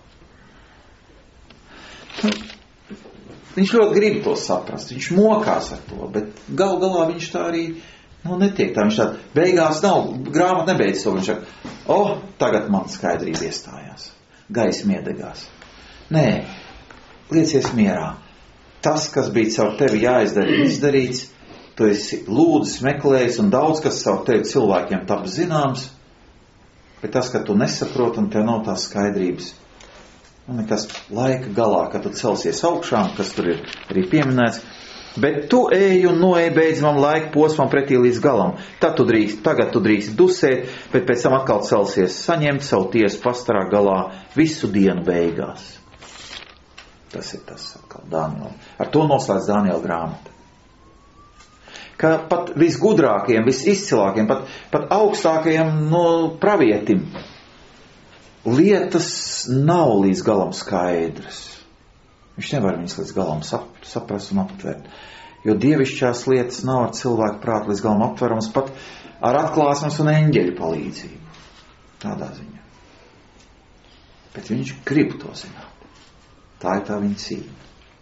Viņš ļoti grib to saprast, viņš mokās ar to, bet gal galā viņš tā arī Nu, netiek tā. Viņš tā, beigās nav, grāmata nebeidz to. Viņš saka, tagad man skaidrība iestājās. Gaisma iedegās. Nē, liecies mierā. Tas, kas bija caur tevi jāizdara, izdarīts, tu esi lūdzis, meklējis, un daudz, kas caur tevi cilvēkiem tap zināms, bet tas, ka tu nesaproti, un tev nav tās skaidrības. Un nekas laika galā, kad tu celsies augšām, kas tur ir arī pieminēts, bet tu ej un noej beidzamam laika posmam pretī līdz galam. Tagad tu drīkst dusēt, bet pēc tam atkal celsies saņemt savu tiesu pastarā galā visu dienu beigās. Tas ir tas atkal Dāniela. Ar to noslēdz Dāniela grāmata. Ka pat visgudrākajiem, visizcilākajiem, pat augstākajiem pravietim lietas nav līdz galam skaidras. Viņš nevar viņas līdz galam saprast un aptvert. Jo dievišķās lietas nav ar cilvēku prātu līdz galam aptverams pat ar atklāsmes un eņģeļu palīdzību. Tādā ziņā. Bet viņš grib to zināt. Tā ir tā viņa cīņa.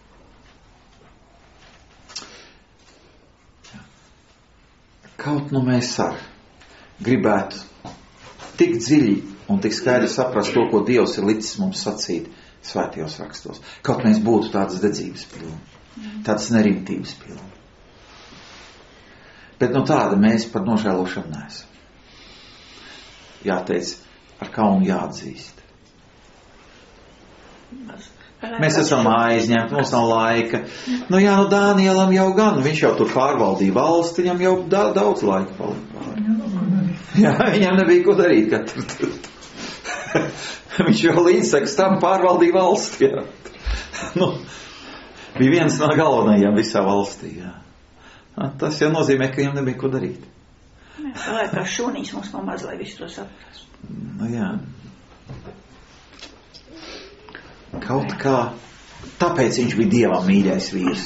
Kaut nu mēs gribētu tik dziļi un tik skaidri saprast to, ko Dievs ir licis mums sacīt svētajos rakstos. Kaut mēs būtu tādas dedzības pilni, tādas nerimtības pilni. Bet tāda mēs par nožēlošanu neesam. Jāteic, ar kaunu jāatzīst. Mēs esam aizņemti, mums nav laika. Dānielam jau gan, viņš jau tur pārvaldīja valsti, viņam jau daudz laika palika. Jā, viņam nebija ko darīt. Viņš jau līdzseks tam pārvaldīja valsti. Jā. Bija viens no galvenajiem visā valstī. Jā. Tas jau nozīmē, ka viņam nebija ko darīt. Tā lai kā šūnīs mums pamaz, lai visu to saprast. Jā. Kaut kā, tāpēc viņš bija Dievam mīļais vīrs.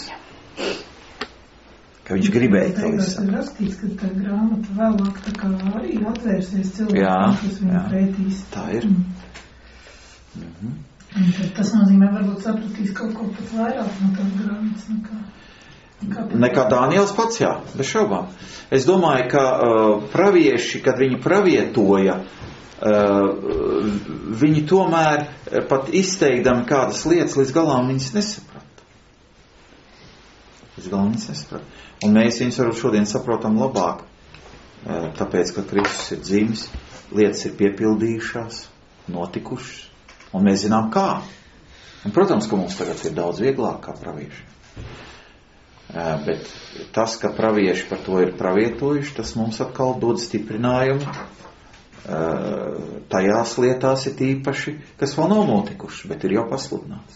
Ka viņš gribēja to visu. Ir rakstīts, ka tā grāmata vēlāk tā kā arī atvērsies cilvēkiem, kas viņu pētīs. Tā ir. Tas nozīmē, varbūt sapratīs kaut ko pat vairāk no tās grāmatas nekā Dāniels pats, jā, bez šaubām. Es domāju, ka pravieši, kad viņi pravietoja, viņi tomēr pat izteikdami kādas lietas līdz galām viņas nesaprata. Un mēs viņus varbūt šodien saprotam labāk, tāpēc, ka Kristus ir dzimis, lietas ir piepildījušās, notikušas, un mēs zinām kā. Un, protams, ka mums tagad ir daudz vieglāk kā pravieši. Bet tas, ka pravieši par to ir pravietojuši, tas mums atkal dod stiprinājumu tajās lietās ir īpaši, kas vēl nav notikuši, bet ir jau pasludināts.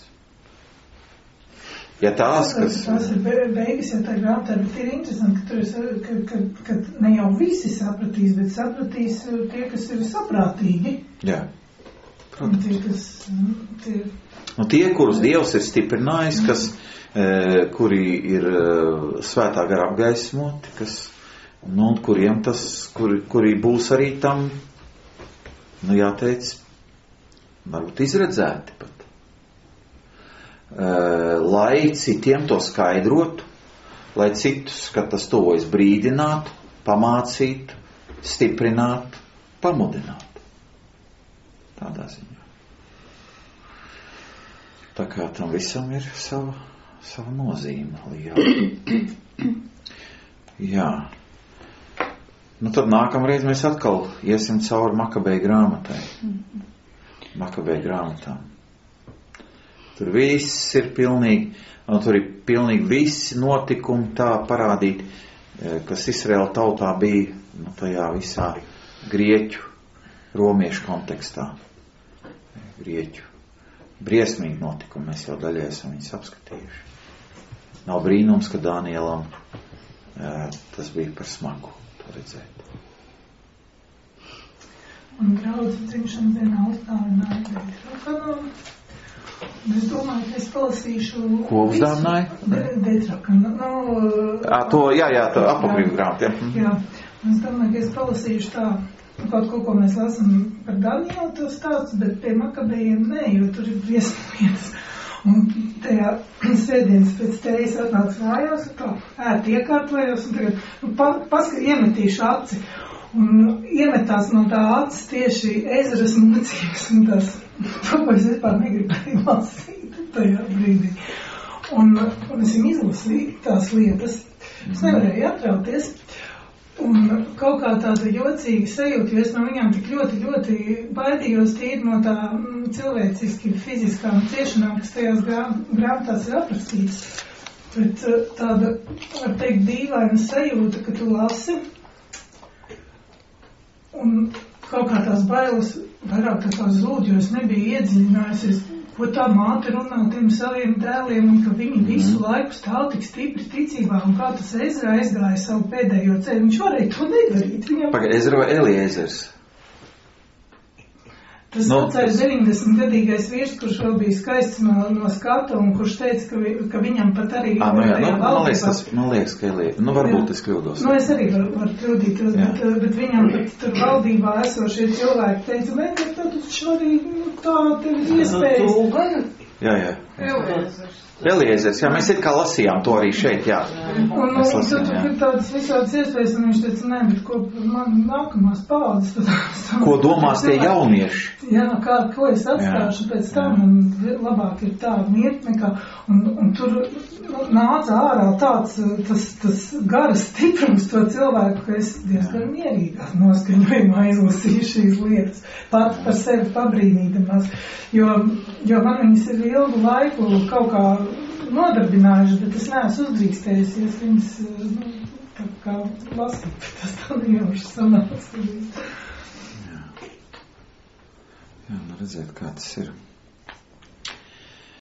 Ja tās ir beigas, ja tā grāmatā, bet ir interesanti, ka ne jau visi sapratīs, bet sapratīs tie, kas ir saprātīgi. Jā, protams. Tie, kurus Dievs ir stiprinājis, kuri ir svētā gara apgaismoti, kuriem kuri būs arī tam, jāteic, varbūt izredzēti pat. Lai citiem to skaidrotu, lai citus, kad tas tuvojas, brīdinātu, pamācītu, stiprinātu, pamudinātu. Tādā ziņā. Tā kā tam visam ir sava nozīme liela. Jā. Tad nākamreiz mēs atkal iesim cauri Makabeju grāmatai. Makabeju grāmatām. Tur viss ir pilnīgi, un tur ir pilnīgi visi notikumi tā parādīt, kas Izraēla tautā bija, tajā visā grieķu, romiešu kontekstā. Grieķu. Briesmīgi notikumi, mēs jau daļai esam viņus apskatījuši. Nav brīnums, ka Dānielam tas bija par smagu to redzēt. Un draudz dzimšanas dienā uzdāvināja Deitrakanu. Es domāju, ka es palasīšu... Ko uzdāvināja? Deitrakanu. Jā, tā apakrīvu grāmatu. Jā, es domāju, ka es palasīšu tā kaut ko mēs lasam par Danielu to stāsts, bet pie Makabejiem nē, jo tur ir briesmīgas. Un tajā svētdienas pēc tējas atnāc mājās, tā ērti iekārtojos, un tagad iemetīšu aci. Un iemetās no tā acis tieši ezeras mocības, un tās, to, ko es vispār negribēju lasīt tajā brīdī. Un es viņu izlasīju tās lietas. Es nevarēju atrauties. Un kaut kā tāda jocīga sajūta, jo es no viņām tik ļoti, ļoti baidījos tīri no tā cilvēciski fiziskām ciešanām, kas tajās grāmatās ir aprakstītas. Bet tāda, var teikt, dīvaina sajūta, ka tu lasi, un kaut kā tās bailes vairāk tā kā zūd, jo es nebiju iedziļinājusies, ko tā māte runā tiem saviem dēliem, un ka viņi visu laiku stāv tik stipri ticībā, un kā tas Ezra aizgāja savu pēdējo ceļu. Viņš varēja to nedarīt. Pagaid, Ezra vai Eliezers? Tas atceras 90-gadīgais vīrs, kurš vēl bija skaists no skata, un kurš teica, ka viņam pat arī... Man liekas, ka Eliezers. Varbūt es kļūdos. Es arī varu kļūdītos, bet viņam pat tur valdībā esošie cilvēki teica, bet tā taču arī tā tev iespējas. Jā. Eliezers, jā, mēs it kā lasījām to arī šeit, jā. Un tur ir tādas visādas iespējas, un viņš teica, nē, bet ko man nākamās paudzes. Ko domās tie jaunieši? Jā, ko es atstāšu pēc tam, un labāk ir tā mirt nekā, un tur nāca ārā tāds, tas garas stiprums to cilvēku, ka es diezgan mierīgā noskaņojumā izlasīju šīs lietas, pat par sevi pabrīnīdamās, jo man viņas ir ilgu laiku kaut kā nodarbinājuši, bet es neesmu uzdrīkstējusies viņas tā kā lasīt, bet tas tā nejauši sanāca. Jā, redzēt, kā tas ir.